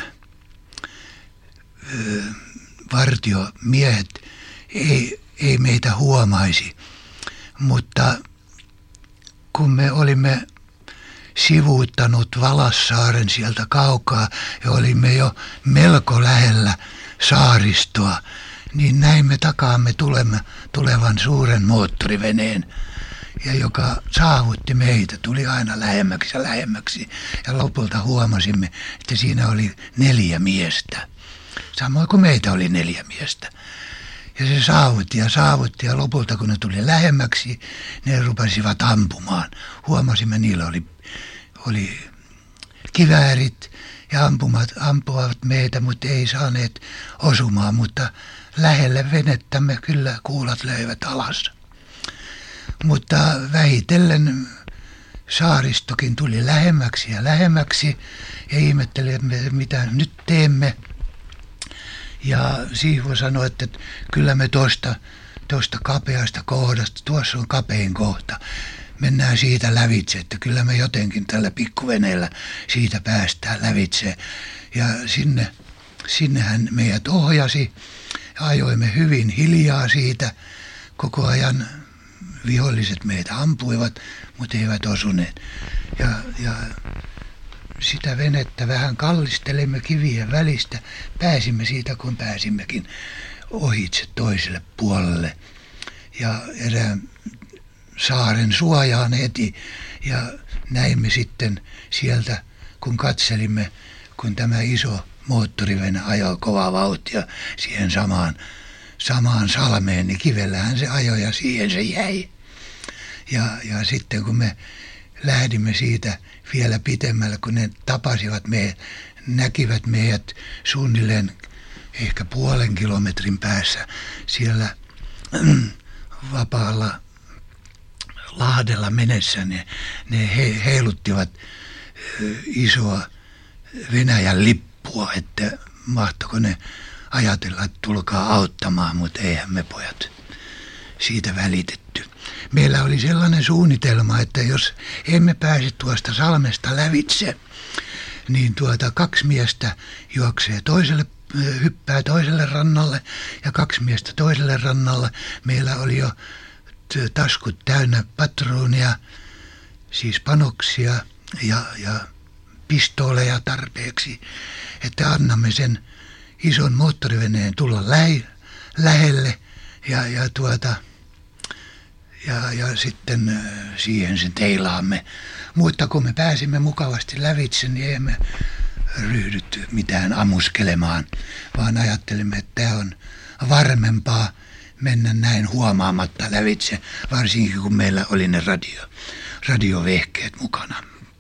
vartiomiehet ei meitä huomaisi, mutta kun me olimme sivuuttanut Valassaaren sieltä kaukaa ja olimme jo melko lähellä saaristoa, niin näimme takaamme tulevan suuren moottoriveneen, ja joka saavutti meitä, tuli aina lähemmäksi ja lähemmäksi, ja lopulta huomasimme, että siinä oli 4 miestä, samoin kuin meitä oli 4 miestä. Ja se saavutti ja lopulta kun ne tuli lähemmäksi, ne rupesivat ampumaan. Huomasimme, niillä oli kiväärit ja ampuvat meitä, mutta ei saaneet osumaan, mutta lähelle venettämme kyllä kuulat löivät alas. Mutta vähitellen saaristokin tuli lähemmäksi ja lähemmäksi ja ihmettelimme, mitä nyt teemme. Ja Siivo sanoi, että kyllä me tuosta kapeasta kohdasta, tuossa on kapein kohta, mennään siitä lävitse, että kyllä me jotenkin tällä pikkuveneellä siitä päästään lävitse. Ja sinne hän meidät ohjasi ja ajoimme hyvin hiljaa siitä. Koko ajan viholliset meitä ampuivat, mutta eivät osuneet. Ja sitä venettä vähän kallistelimme kivien välistä. Pääsimme siitä, kun pääsimmekin ohitse toiselle puolelle ja erään saaren suojaan heti. Ja näimme sitten sieltä, kun katselimme, kun tämä iso moottorivene ajoi kovaa vauhtia siihen samaan salmeen, niin kivellähän se ajoi ja siihen se jäi. Ja sitten kun me lähdimme siitä vielä pitemmälle, kun ne tapasivat meidät, näkivät meidät suunnilleen ehkä 0,5 kilometrin päässä siellä vapaalla lahdella menessä, ne heiluttivat isoa Venäjän lippua, että mahtoiko ne ajatella, että tulkaa auttamaan, mutta eihän me pojat siitä välitetty. Meillä oli sellainen suunnitelma, että jos emme pääse tuosta salmesta lävitse, niin 2 miestä juoksee hyppää toiselle rannalle ja 2 miestä toiselle rannalle. Meillä oli jo taskut täynnä patruunia, siis panoksia ja pistooleja tarpeeksi, että annamme sen ison moottoriveneen tulla lähelle ja sitten siihen sen teilaamme. Mutta kun me pääsimme mukavasti lävitse, niin emme ryhdytty mitään ammuskelemaan, vaan ajattelimme, että tämä on varmempaa mennä näin huomaamatta lävitse, varsinkin kun meillä oli ne radiovehkeet mukana.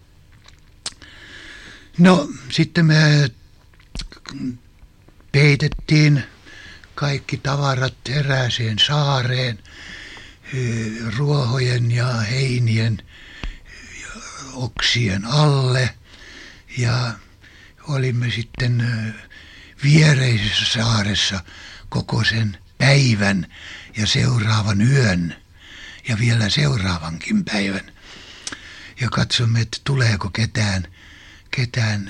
No, sitten me peitettiin kaikki tavarat erääseen saareen, ruohojen ja heinien ja oksien alle, ja olimme sitten viereisessä saaressa koko sen päivän ja seuraavan yön ja vielä seuraavankin päivän. Ja katsomme, että tuleeko ketään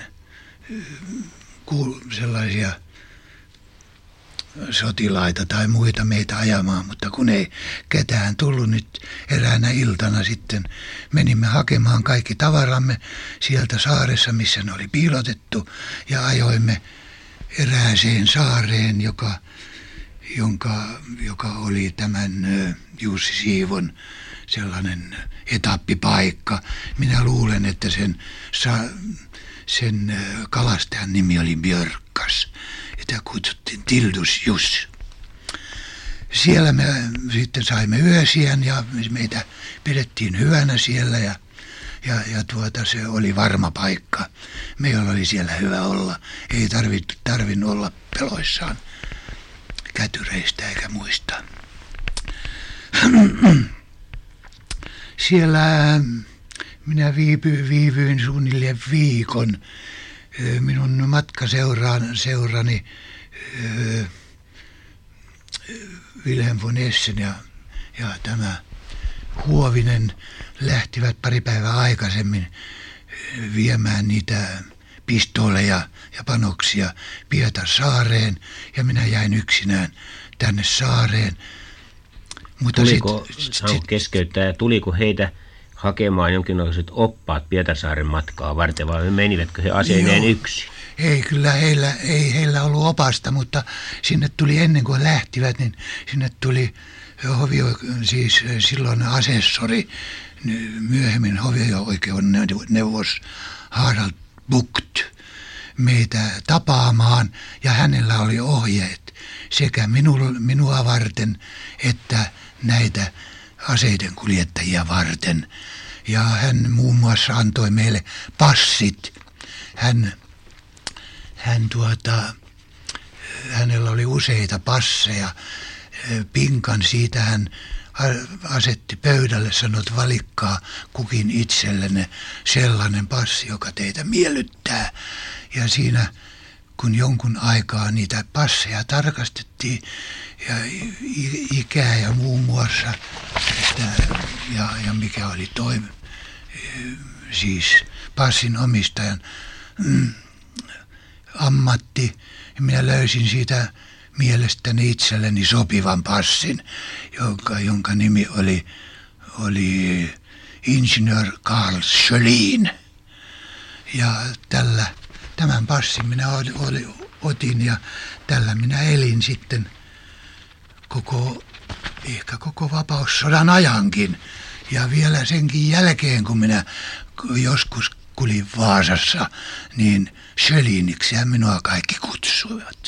sellaisia sotilaita tai muita meitä ajamaan, mutta kun ei ketään tullut, nyt eräänä iltana sitten menimme hakemaan kaikki tavaramme sieltä saaressa, missä ne oli piilotettu, ja ajoimme erääseen saareen, joka oli tämän Jussi Siivon sellainen etappipaikka. Minä luulen, että sen kalastajan nimi oli Björkkas. Sitä kutsuttiin Tildus Jus. Siellä me sitten saimme yösijän ja meitä pidettiin hyvänä siellä ja se oli varma paikka. Meillä oli siellä hyvä olla. Ei tarvinnut olla peloissaan kätyreistä eikä muista. Siellä minä viivyin suunnilleen viikon. Minun matkaseurani Wilhelm von Essen ja tämä Huovinen lähtivät pari päivää aikaisemmin viemään niitä pistooleja ja panoksia Pietarsaareen, ja minä jäin yksinään tänne saareen. Mutta tuliko heitä hakemaan jonkinlaiset oppaat Pietarsaaren matkaa varten, vai menivätkö he aseineen yksin? Ei, kyllä heillä ollut opasta, mutta sinne tuli ennen kuin lähtivät, niin sinne tuli siis silloin asessori, myöhemmin hovio-oikeuden neuvos Harald Bucht meitä tapaamaan, ja hänellä oli ohjeet sekä minua varten että näitä aseiden kuljettajia varten. Ja hän muun muassa antoi meille passit. Hänellä oli useita passeja. Pinkan siitä hän asetti pöydälle, sanoi, että valikkaa kukin itsellenne sellainen passi, joka teitä miellyttää. Ja siinä, kun jonkun aikaa niitä passeja tarkastettiin ja ikää ja muun muassa, ja mikä oli siis passin omistajan ammatti, ja minä löysin siitä mielestäni itselleni sopivan passin, jonka nimi oli Insinöör Karl Sjölin. Ja tämän passin minä otin, ja tällä minä elin sitten ehkä koko vapaussodan ajankin. Ja vielä senkin jälkeen, kun minä joskus kulin Vaasassa, niin Schöliiniksihän minua kaikki kutsuivat.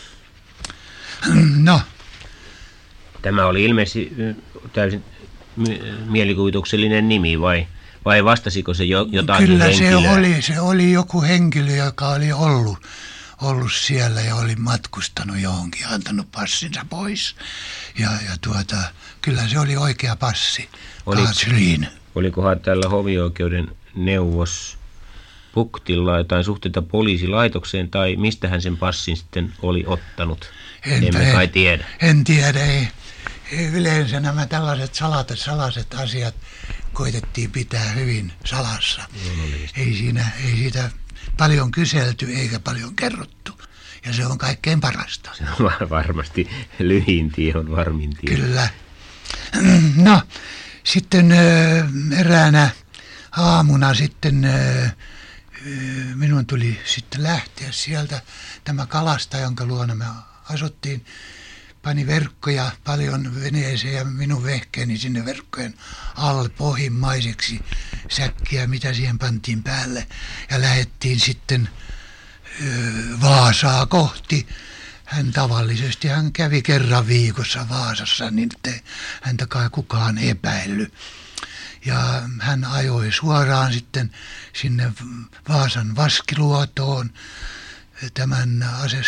No. Tämä oli ilmeisesti täysin mielikuvituksellinen nimi vai vastasiko se jotakin Kyllä henkilöä? se oli joku henkilö, joka oli ollut siellä ja oli matkustanut johonkin, antanut passinsa pois. Ja kyllä se oli oikea passi. Olikohan tällä hovioikeuden neuvos Puktilla jotain suhteita poliisilaitokseen tai mistä hän sen passin sitten oli ottanut? Emme kai tiedä. En tiedä, ei. Yleensä nämä tällaiset salaiset asiat koitettiin pitää hyvin salassa. Ei siitä paljon kyselty eikä paljon kerrottu. Ja se on kaikkein parasta. Se on varmasti lyhin tie on varmin tie. Kyllä. No, sitten eräänä aamuna sitten minun tuli sitten lähteä sieltä. Tämä kalastaja, jonka luona me asuttiin, pani verkkoja paljon veneeseen ja minun vehkeeni sinne verkkojen alle pohjimmaiseksi säkkiä, mitä siihen pantiin päälle. Ja lähdettiin sitten Vaasaa kohti. Hän kävi kerran viikossa Vaasassa, niin ettei häntä kai kukaan epäillyt. Ja hän ajoi suoraan sitten sinne Vaasan Vaskiluotoon tämän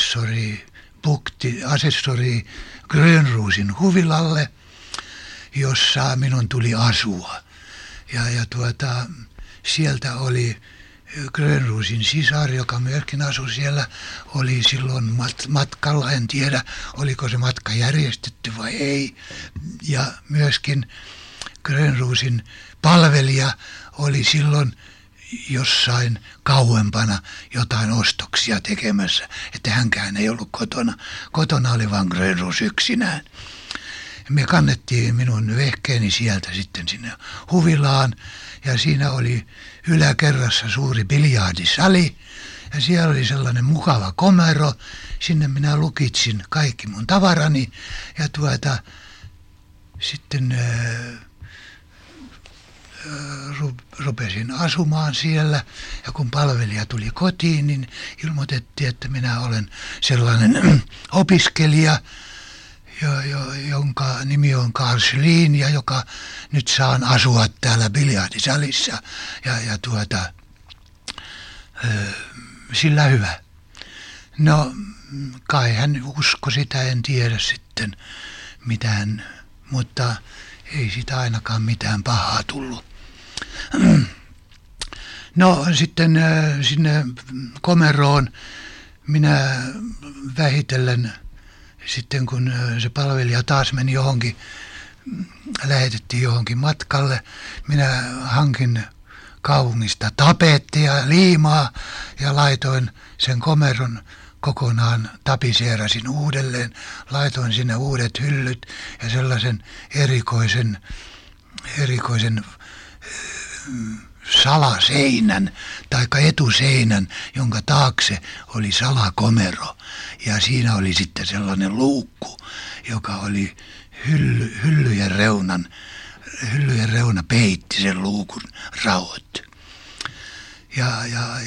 asessori Grönroosin huvilalle, jossa minun tuli asua. Ja sieltä oli Grönroosin sisar, joka myöskin asui siellä, oli silloin matkalla, en tiedä oliko se matka järjestetty vai ei. Ja myöskin Grönroosin palvelija oli silloin jossain kauempana jotain ostoksia tekemässä, että hänkään ei ollut kotona. Kotona oli vain Grönroos yksinään. Me kannettiin minun vehkeeni sieltä sitten sinne huvilaan ja siinä oli yläkerrassa suuri biljardisali ja siellä oli sellainen mukava komero. Sinne minä lukitsin kaikki mun tavarani ja sitten rupesin asumaan siellä ja kun palvelija tuli kotiin, niin ilmoitettiin, että minä olen sellainen opiskelija, jonka nimi on Carl Schlien ja joka nyt saan asua täällä biljardisalissa sillä hyvä. No kai hän uskoi sitä, en tiedä sitten mitään, mutta ei sitä ainakaan mitään pahaa tullut. No sitten sinne komeroon minä vähitellen sitten kun se palvelija taas meni lähetettiin johonkin matkalle, minä hankin kaupungista tapettia, liimaa ja laitoin sen komeron kokonaan, tapiseerasin uudelleen, laitoin sinne uudet hyllyt ja sellaisen erikoisen salaseinän tai etuseinän, jonka taakse oli salakomero. Ja siinä oli sitten sellainen luukku, joka oli hyllyjen reuna peitti sen luukun raot. Ja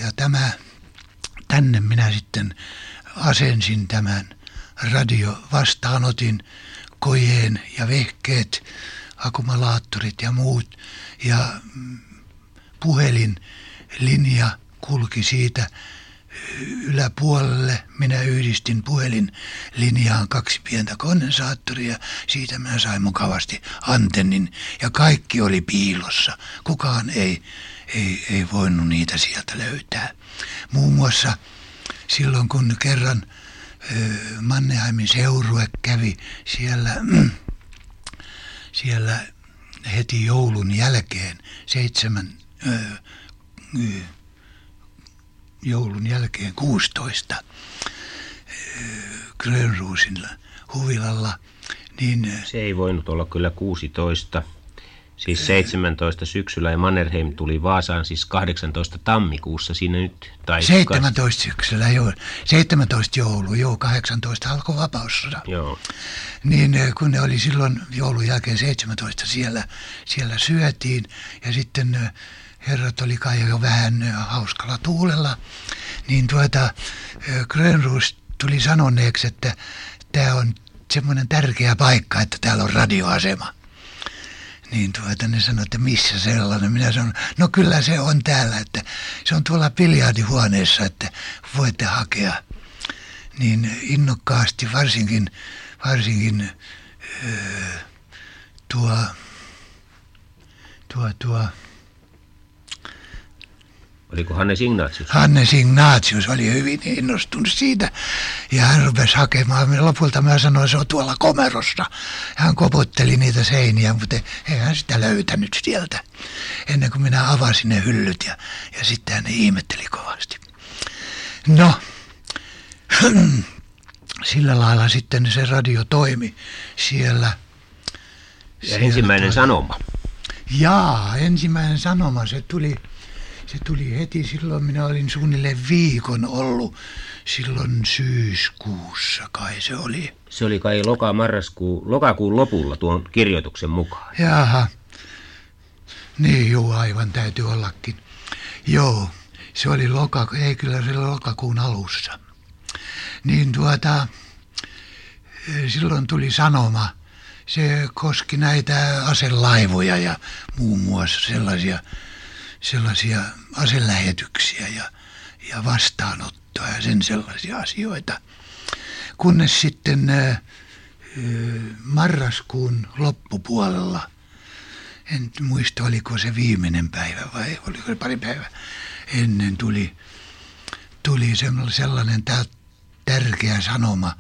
tänne minä sitten asensin tämän vastaanotin kojeen ja vehkeet, akkumulaattorit ja muut. Ja puhelinlinja kulki siitä yläpuolelle. Minä yhdistin puhelinlinjaan 2 pientä kondensaattoria. Siitä minä sain mukavasti antennin ja kaikki oli piilossa. Kukaan ei voinut niitä sieltä löytää. Muun muassa silloin kun kerran Manneheimin seurue kävi siellä heti joulun jälkeen, joulun jälkeen 16 Grönroosin huvilalla. Niin, se ei voinut olla kyllä 16. Siis 17 syksyllä ja Mannerheim tuli Vaasaan siis 18 tammikuussa siinä nyt. Tai 17 syksyllä, joo. 17 joulu, joo, 18 alkoi vapaussota. Joo. Niin kun ne oli silloin joulun jälkeen 17 siellä syötiin ja sitten herrat oli kai jo vähän hauskalla tuulella, niin Grönroos tuli sanoneeksi, että tämä on semmoinen tärkeä paikka, että täällä on radioasema. Niin ne sanoi, että missä sellainen. Minä sanoin, no kyllä se on täällä, että se on tuolla biljardihuoneessa, että voitte hakea. Niin innokkaasti varsinkin Oliko Hannes Ignatius? Hannes Ignatius oli hyvin innostunut siitä ja hän rupesi hakemaan. Lopulta mä sanoin, että se on tuolla komerossa. Hän koputteli niitä seiniä, mutta ei hän sitä löytänyt sieltä ennen kuin minä avasin ne hyllyt ja sitten hän ihmetteli kovasti. No, sillä lailla sitten se radio toimi siellä. Ja ensimmäinen sanoma. Jaa, ensimmäinen sanoma, se tuli heti silloin, minä olin suunnilleen viikon ollut, silloin syyskuussa kai se oli. Se oli kai lokakuun lopulla tuon kirjoituksen mukaan. Jaha, niin juu, aivan täytyy ollakin. Joo, se oli kyllä se oli lokakuun alussa. Niin silloin tuli sanoma, se koski näitä aselaivoja ja muun muassa sellaisia aselähetyksiä ja vastaanottoa ja sen sellaisia asioita. Kunnes sitten marraskuun loppupuolella, en muista oliko se viimeinen päivä vai oliko se pari päivää ennen, tuli sellainen tärkeä sanoma,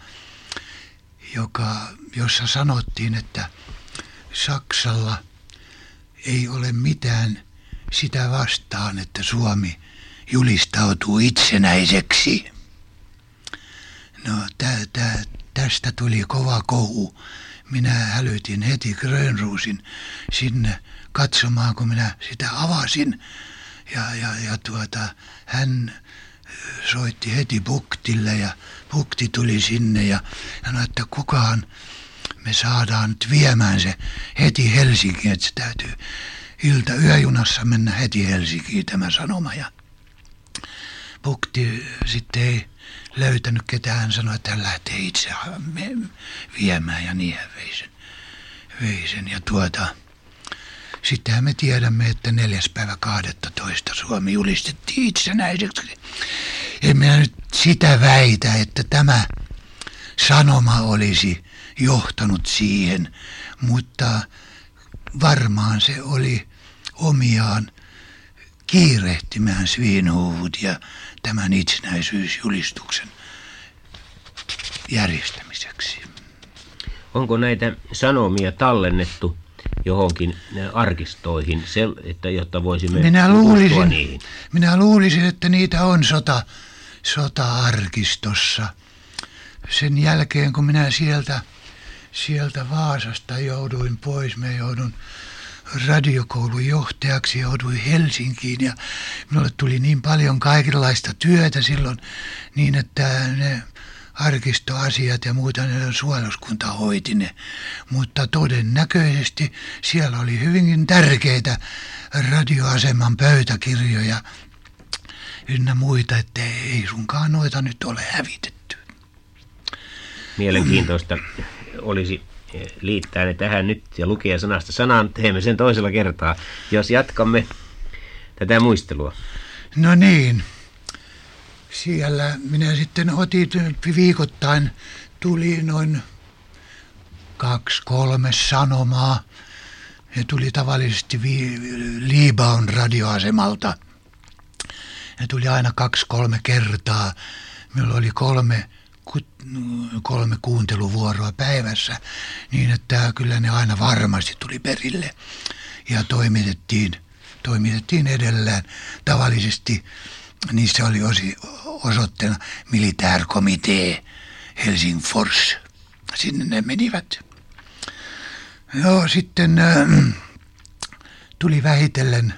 jossa sanottiin, että Saksalla ei ole mitään sitä vastaan, että Suomi julistautuu itsenäiseksi. No tästä tuli kova kohu. Minä hälytin heti Grönroosin sinne katsomaan, kun minä sitä avasin. Hän soitti heti Buchtille ja Buchti tuli sinne ja sanoi, että kukaan me saadaan nyt viemään se heti Helsinkiin, että se täytyy yöjunassa mennä heti Helsinkiin tämä sanoma. Ja Buchti sitten ei löytänyt ketään, hän sanoi, että hän lähtee itse viemään ja niin hän vei sen. Ja sittenhän me tiedämme, että 4.12. Suomi julistettiin itsenäiseksi. En minä nyt sitä väitä, että tämä sanoma olisi johtanut siihen, mutta varmaan se oli omiaan kiirehtimään Svinhufvud ja tämän itsenäisyysjulistuksen järjestämiseksi. Onko näitä sanomia tallennettu johonkin arkistoihin, jotta voisimme tutustua niihin? Minä luulisin, että niitä on sota-arkistossa. Sen jälkeen, kun minä sieltä Vaasasta jouduin pois, mä joudun radiokoulun johtajaksi, jouduin Helsinkiin ja minulle tuli niin paljon kaikenlaista työtä silloin niin, että ne arkistoasiat ja muuta ne suojeluskunta hoiti ne, mutta todennäköisesti siellä oli hyvinkin tärkeitä radioaseman pöytäkirjoja ynnä muita, että ei sunkaan noita nyt ole hävitetty. Mielenkiintoista olisi liittää ne tähän nyt ja lukea sanasta sanaan. Teemme sen toisella kertaa, jos jatkamme tätä muistelua. No niin. Siellä minä sitten otin viikoittain, tuli noin 2-3 sanomaa. Ne tuli tavallisesti Liibaun radioasemalta. Ne tuli aina 2-3 kertaa. Meillä oli kolme kuunteluvuoroa päivässä, niin että kyllä ne aina varmasti tuli perille ja toimitettiin edelleen. Tavallisesti niissä oli osoitteena Militärkomitee Helsingfors. Sinne ne menivät. Joo, sitten tuli vähitellen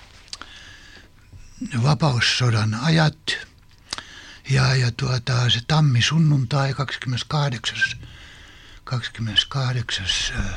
vapaussodan ajat ja se tammisunnuntai 28.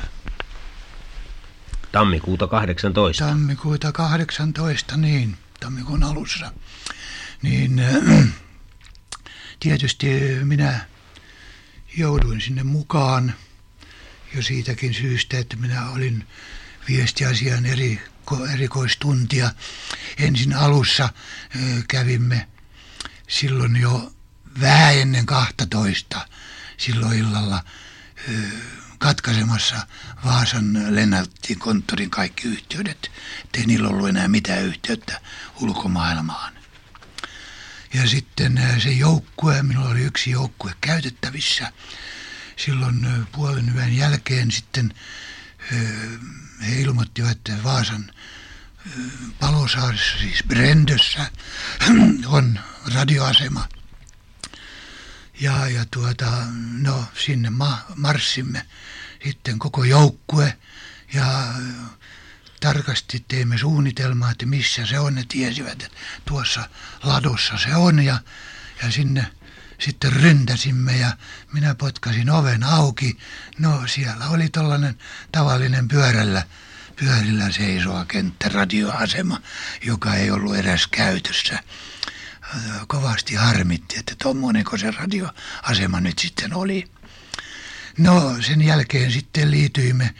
Tammikuuta 18. Tammikuuta 18, niin, tammikuun alussa. Niin tietysti minä jouduin sinne mukaan jo siitäkin syystä, että minä olin viestiasian erikoistuntia. Ensin alussa kävimme silloin jo vähän ennen 12 silloin illalla katkaisemassa Vaasan Lennartin konttorin kaikki yhteydet, ettei niillä ollut enää mitään yhteyttä ulkomaailmaan. Ja sitten se joukkue, minulla oli yksi joukkue käytettävissä. Silloin puolen yön jälkeen sitten he ilmoittivat, että Vaasan Palosaaressa, siis Brendössä, on radioasema. Ja sinne marssimme sitten koko joukkue ja tarkasti teimme suunnitelmaa, että missä se on. Ne tiesivät, että tuossa ladossa se on ja sinne sitten ryntäsimme ja minä potkasin oven auki. No siellä oli tollainen tavallinen pyörillä seisova kenttäradioasema, joka ei ollut edes käytössä. Kovasti harmitti, että tommonenko se radioasema nyt sitten oli. No sen jälkeen sitten liityimme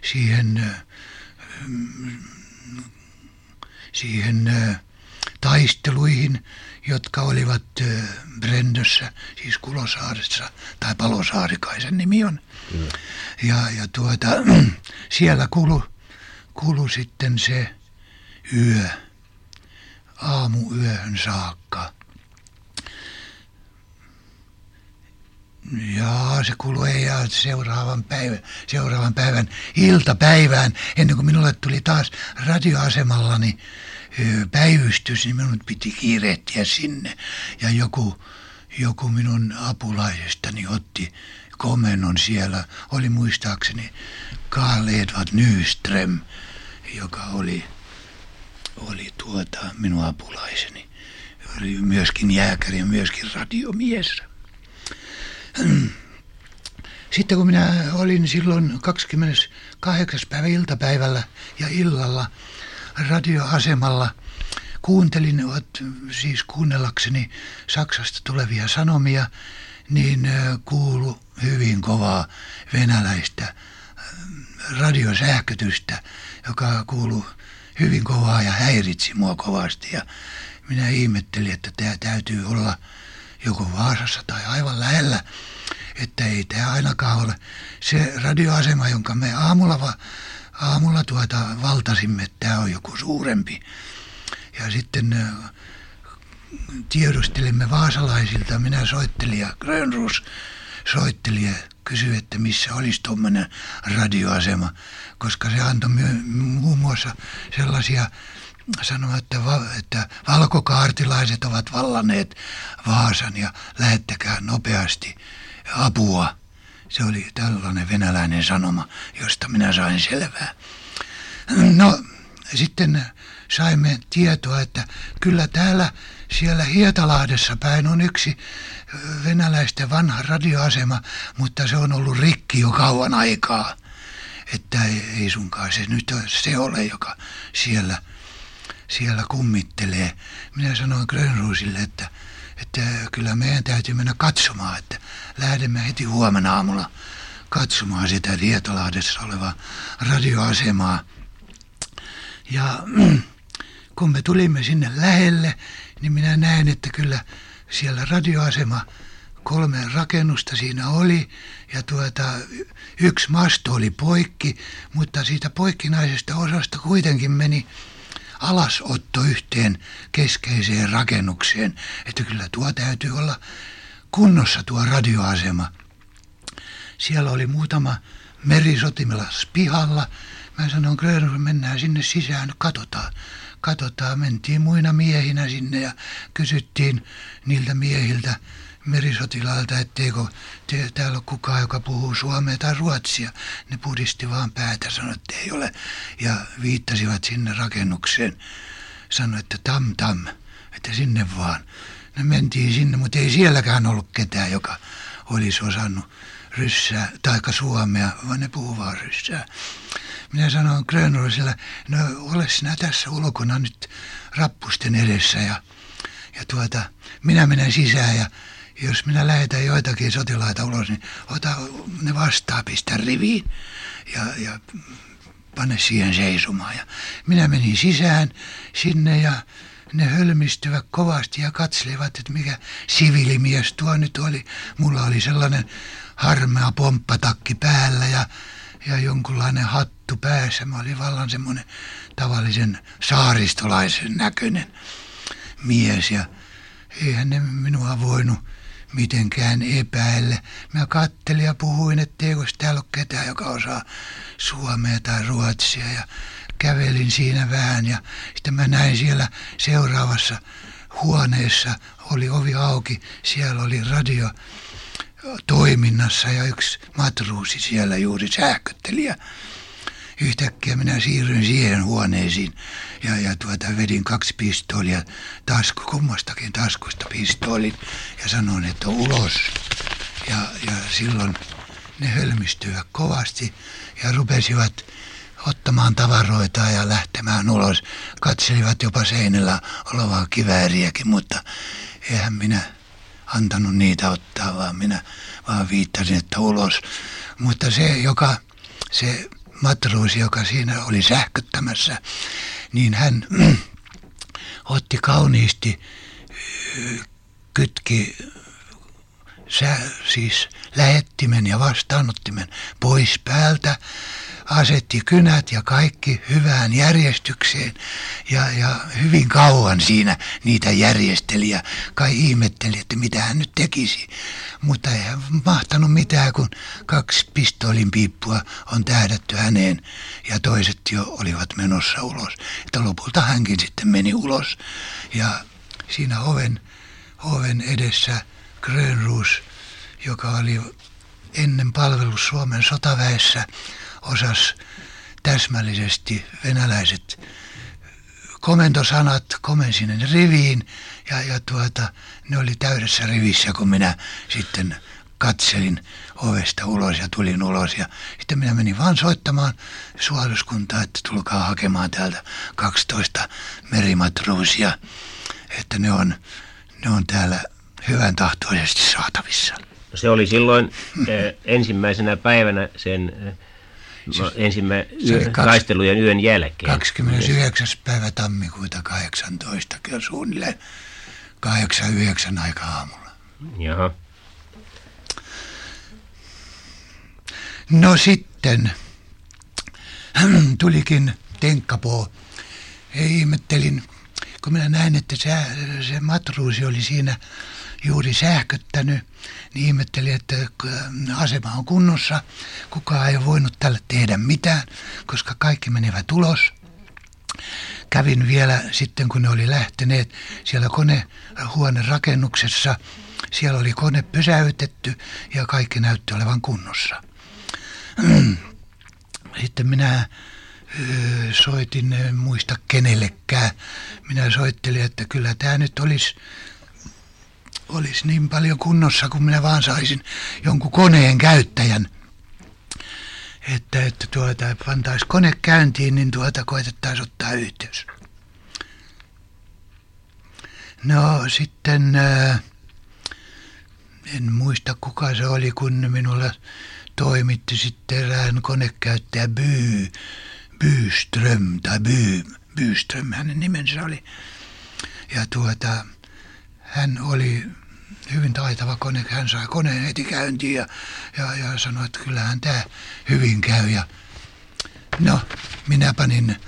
siihen taisteluihin, jotka olivat Brendössä, siis Kulosaaressa, tai Palosaarikaisen nimi on. Mm. Ja siellä kului sitten se yö, aamuyöhön saakka. Ja se kului seuraavan päivän iltapäivään, ennen kuin minulle tuli taas radioasemallani päivystys, niin minun piti kiirehtiä sinne. Ja joku minun apulaisestani otti komennon siellä. Oli muistaakseni Carl Edvard Nyström, joka oli minun apulaiseni. Oli myöskin jääkäri ja myöskin radiomies. Sitten kun minä olin silloin 28. päivä iltapäivällä ja illalla radioasemalla, kuunnellakseni Saksasta tulevia sanomia, niin kuului hyvin kovaa venäläistä radiosähkötystä, joka kuului hyvin kovaa ja häiritsi mua kovasti. Ja minä ihmettelin, että tämä täytyy olla joko Vaasassa tai aivan lähellä, että ei tämä ainakaan ole se radioasema, jonka me aamulla valtasimme, että tämä on joku suurempi. Ja sitten tiedustelimme vaasalaisilta, minä soittelin ja Grönroos soitteli ja kysyi, että missä olisi tuommoinen radioasema, koska se antoi muun muassa sellaisia sanoa, että valkokaartilaiset ovat vallanneet Vaasan ja lähettäkää nopeasti apua. Se oli tällainen venäläinen sanoma, josta minä sain selvää. No sitten saimme tietoa, että kyllä siellä Hietalahdessa päin on yksi venäläisten vanha radioasema, mutta se on ollut rikki jo kauan aikaa. Että ei sunkaan se nyt se ole, joka siellä kummittelee. Minä sanoin Grönroosille, että kyllä meidän täytyy mennä katsomaan, että lähdemme heti huomenna aamulla katsomaan sitä Hietalahdessa olevaa radioasemaa. Ja kun me tulimme sinne lähelle, niin minä näin, että kyllä siellä radioasema 3 rakennusta siinä oli ja yksi masto oli poikki, mutta siitä poikkinaisesta osasta kuitenkin meni alasotto yhteen keskeiseen rakennukseen, että kyllä tuo täytyy olla kunnossa tuo radioasema. Siellä oli muutama merisotilas pihalla. Mä sanoin, Grönroos, mennään sinne sisään, katsotaan katsotaan, mentiin muina miehinä sinne ja kysyttiin niiltä miehiltä, merisotilailta, etteikö täällä ole kukaan, joka puhuu suomea tai ruotsia. Ne pudisti vaan päätä, sanoi, että ei ole, ja viittasivat sinne rakennukseen. Sanoi, että tam, että sinne vaan. Ne mentiin sinne, mutta ei sielläkään ollut ketään, joka olisi osannut ryssää taikka suomea, vaan ne puhuu vaan ryssää. Minä sanoin Grönroosille, no ole sinä tässä ulkona nyt rappusten edessä ja minä menen sisään ja jos minä lähetän joitakin sotilaita ulos, niin ota ne vastaan, pistä riviin ja pane siihen seisomaan. Ja minä menin sisään sinne ja ne hölmistyvät kovasti ja katselivat, että mikä siviilimies tuo nyt oli. Mulla oli sellainen harmaa pomppatakki päällä ja jonkunlainen hattu päässä. Mä olin vallan semmoinen tavallisen saaristolaisen näköinen mies ja eihän ne minua voinut mitenkään epäillä. Mä kattelin ja puhuin, etteikö täällä ole ketään, joka osaa suomea tai ruotsia ja kävelin siinä vähän ja sitten mä näin siellä seuraavassa huoneessa, oli ovi auki, siellä oli radio toiminnassa ja yksi matruusi siellä juuri sähkötteli ja yhtäkkiä minä siirryin siihen huoneisiin ja vedin 2 pistoolia kummastakin taskusta pistoolin ja sanoin, että ulos. Ja silloin ne hölmistyivät kovasti ja rupesivat ottamaan tavaroita ja lähtemään ulos. Katselivat jopa seinällä olevaa kivääriäkin, mutta eihän minä antanut niitä ottaa, vaan minä vaan viittasin, että ulos. Mutta se matruusi, joka siinä oli sähköttämässä, niin hän otti kauniisti, kytki siis lähettimen ja vastaanottimen pois päältä, asetti kynät ja kaikki hyvään järjestykseen ja hyvin kauan siinä niitä järjesteli ja kai ihmetteli, että mitä hän nyt tekisi. Mutta ei hän mahtanut mitään, kun 2 pistoolin piippua on tähdätty häneen ja toiset jo olivat menossa ulos. Että lopulta hänkin sitten meni ulos ja siinä oven edessä Grönroos, joka oli ennen palvelus Suomen sotaväessä, osasi täsmällisesti venäläiset komentosanat, komensi ne riviin ja ne oli täydessä rivissä, kun minä sitten katselin ovesta ulos ja tulin ulos ja sitten minä menin vaan soittamaan suojeluskuntaa, että tulkaa hakemaan täältä 12 merimatruusia, että ne on täällä hyvän tahtoisesti saatavissa. Se oli ensimmäisenä päivänä sen taistelujen yön jälkeen. 29. päivä tammikuuta 18, suunnilleen 8-9 aikaa aamulla. Jaha. No sitten tulikin tenkkapoo. Ihmettelin, kun minä näin, että se matruusi oli siinä juuri sähköttänyt, niin ihmettelin, että asema on kunnossa. Kukaan ei voinut tälle tehdä mitään, koska kaikki menivät ulos. Kävin vielä sitten, kun ne oli lähteneet siellä konehuonerakennuksessa. Siellä oli kone pysäytetty ja kaikki näytti olevan kunnossa. Sitten minä soitin, en muista kenellekään. Minä soittelin, että kyllä tämä nyt olisi niin paljon kunnossa, kun minä vaan saisin jonkun koneen käyttäjän. Että pantaisi kone käyntiin, niin koetettaisiin ottaa yhteys. No sitten en muista kuka se oli, kun minulla toimitti sitten erään konekäyttäjä Byström tai Byström hänen nimensä oli. Ja hän oli hyvin taitava kone, hän sai koneen heti käyntiin ja sanoi, että kyllähän tämä hyvin käy. Ja no, minä panin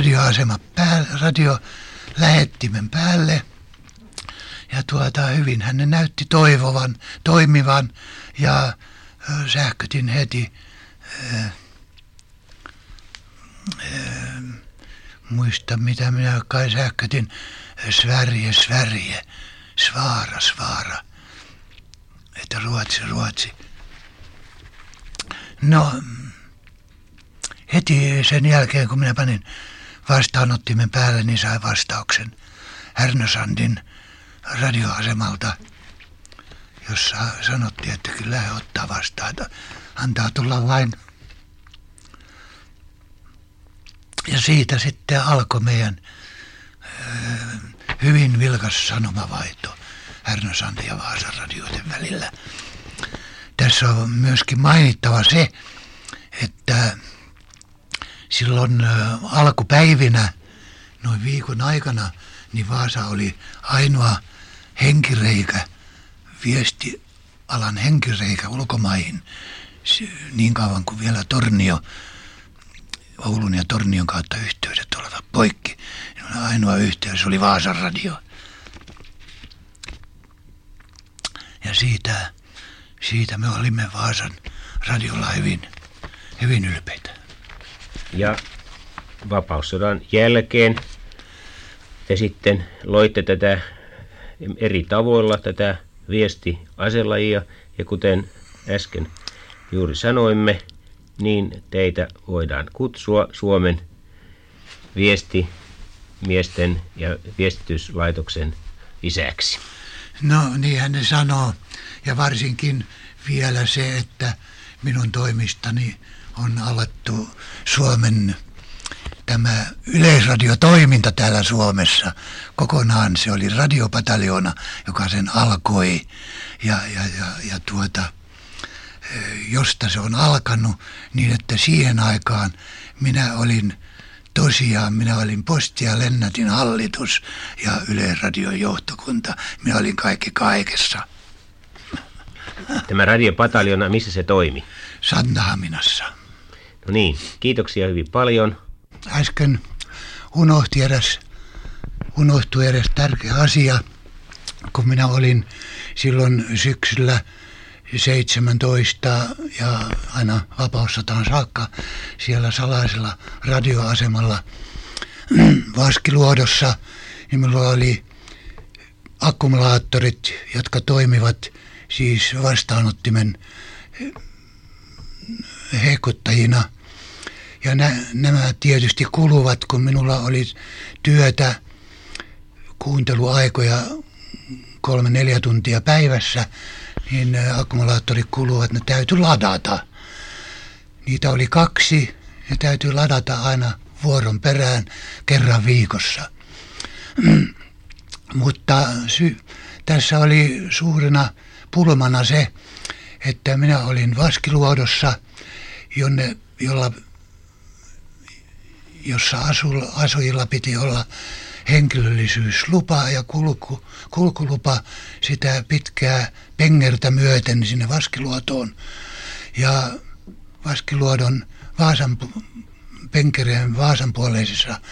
radiolähettimen päälle ja hyvin hän näytti toimivan ja sähkötin heti muista mitä minä kai sähkötin. Sverige, Sverige, svara, svara. Että Ruotsi, Ruotsi. No, heti sen jälkeen kun minä panin vastaanottimen päälle, niin sain vastauksen Härnösandin radioasemalta, jossa sanottiin, että kyllä he ottaa vastaan, että antaa tulla vain. Ja siitä sitten alkoi meidän hyvin vilkas sanomavaihto Härnösandin ja Vaasan radioiden välillä. Tässä on myöskin mainittava se, että silloin alkupäivinä, noin viikon aikana, niin Vaasa oli ainoa henkireikä, viestialan henkireikä ulkomaihin, niin kauan kuin vielä Tornio, Oulun ja Tornion kautta yhteydet olivat poikki. Ainoa yhteys oli Vaasan radio. Ja siitä me olimme Vaasan radiolla hyvin ylpeitä. Ja vapaussodan jälkeen te sitten loitte tätä eri tavoilla tätä viestiaselajia, ja kuten äsken juuri sanoimme, niin teitä voidaan kutsua Suomen viestimiesten ja viestityslaitoksen isäksi. No niinhän ne sanoo, ja varsinkin vielä se, että minun toimistani on alettu Suomen tämä yleisradiotoiminta täällä Suomessa. Kokonaan se oli radiopataljoona, joka sen alkoi ja josta se on alkanut niin, että siihen aikaan minä olin Posti- ja Lennätin hallitus ja Yleisradion johtokunta. Minä olin kaikki kaikessa. Tämä radiopataljona, missä se toimi? Santahaminassa. No niin, kiitoksia hyvin paljon. Äsken unohtui edes tärkeä asia, kun minä olin silloin syksyllä 17 ja aina vapaussotaan saakka siellä salaisella radioasemalla Vaskiluodossa, niin minulla oli akkumulaattorit, jotka toimivat siis vastaanottimen heikuttajina. Ja nämä tietysti kuluvat, kun minulla oli työtä, kuunteluaikoja 3-4 tuntia päivässä, niin akkumulaattorit kuluvat, ne täytyy ladata. Niitä oli 2, ne täytyy ladata aina vuoron perään kerran viikossa. Mutta tässä oli suurena pulmana se, että minä olin Vaskiluodossa, jossa asujilla piti olla henkilöllisyyslupa ja kulkulupa sitä pitkää pengertä myöten sinne Vaskiluotoon. Ja Vaskiluodon penkereen vaasanpuoleisessa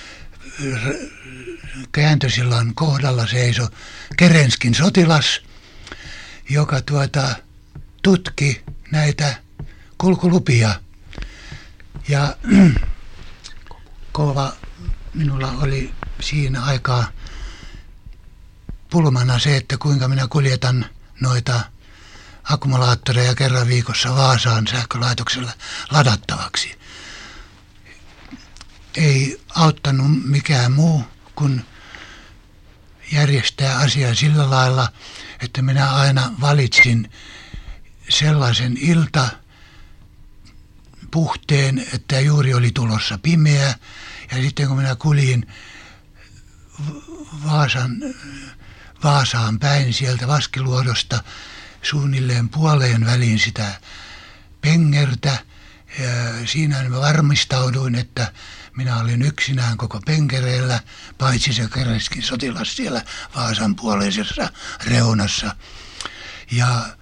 kääntösillan kohdalla seisoi Kerenskin sotilas, joka tutki näitä kulkulupia. Ja kova minulla oli siinä aikaa pulmana se, että kuinka minä kuljetan noita akkumulaattoreja kerran viikossa Vaasaan sähkölaitoksella ladattavaksi. Ei auttanut mikään muu kuin järjestää asiaa sillä lailla, että minä aina valitsin sellaisen iltapuhteen, että juuri oli tulossa pimeä. Ja sitten kun minä kuljin Vaasaan päin sieltä Vaskiluodosta suunnilleen puoleen väliin sitä pengertä, ja siinä mä varmistauduin, että minä olin yksinään koko penkereellä, paitsi se Kerenskin sotilas siellä Vaasan puoleisessa reunassa. Ja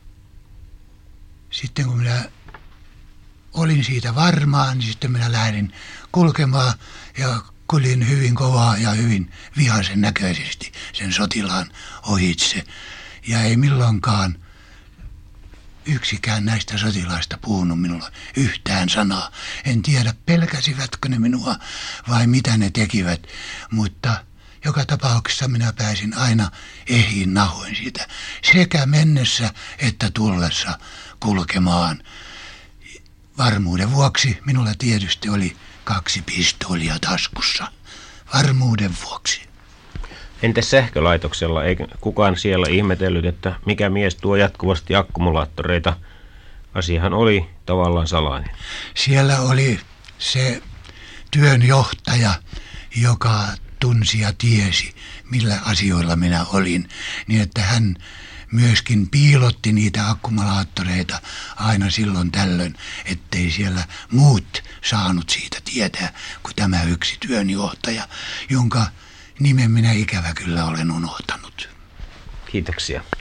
sitten kun minä olin siitä varmaan, niin sitten minä lähdin kulkemaan ja kuljin hyvin kovaa ja hyvin vihaisen näköisesti sen sotilaan ohitse. Ja ei milloinkaan yksikään näistä sotilaista puhunut minulle yhtään sanaa. En tiedä, pelkäsivätkö ne minua vai mitä ne tekivät, mutta joka tapauksessa minä pääsin aina ehiin nahoin siitä sekä mennessä että tullessa kulkemaan. Varmuuden vuoksi minulla tietysti oli 2 pistoolia taskussa. Varmuuden vuoksi. Entäs sähkölaitoksella? Eikä kukaan siellä ihmetellyt, että mikä mies tuo jatkuvasti akkumulaattoreita? Asiahan oli tavallaan salainen. Siellä oli se työnjohtaja, joka tunsi ja tiesi, millä asioilla minä olin, niin että hän myöskin piilotti niitä akkumulaattoreita aina silloin tällöin, ettei siellä muut saanut siitä tietää kuin tämä yksi työnjohtaja, jonka nimen minä ikävä kyllä olen unohtanut. Kiitoksia.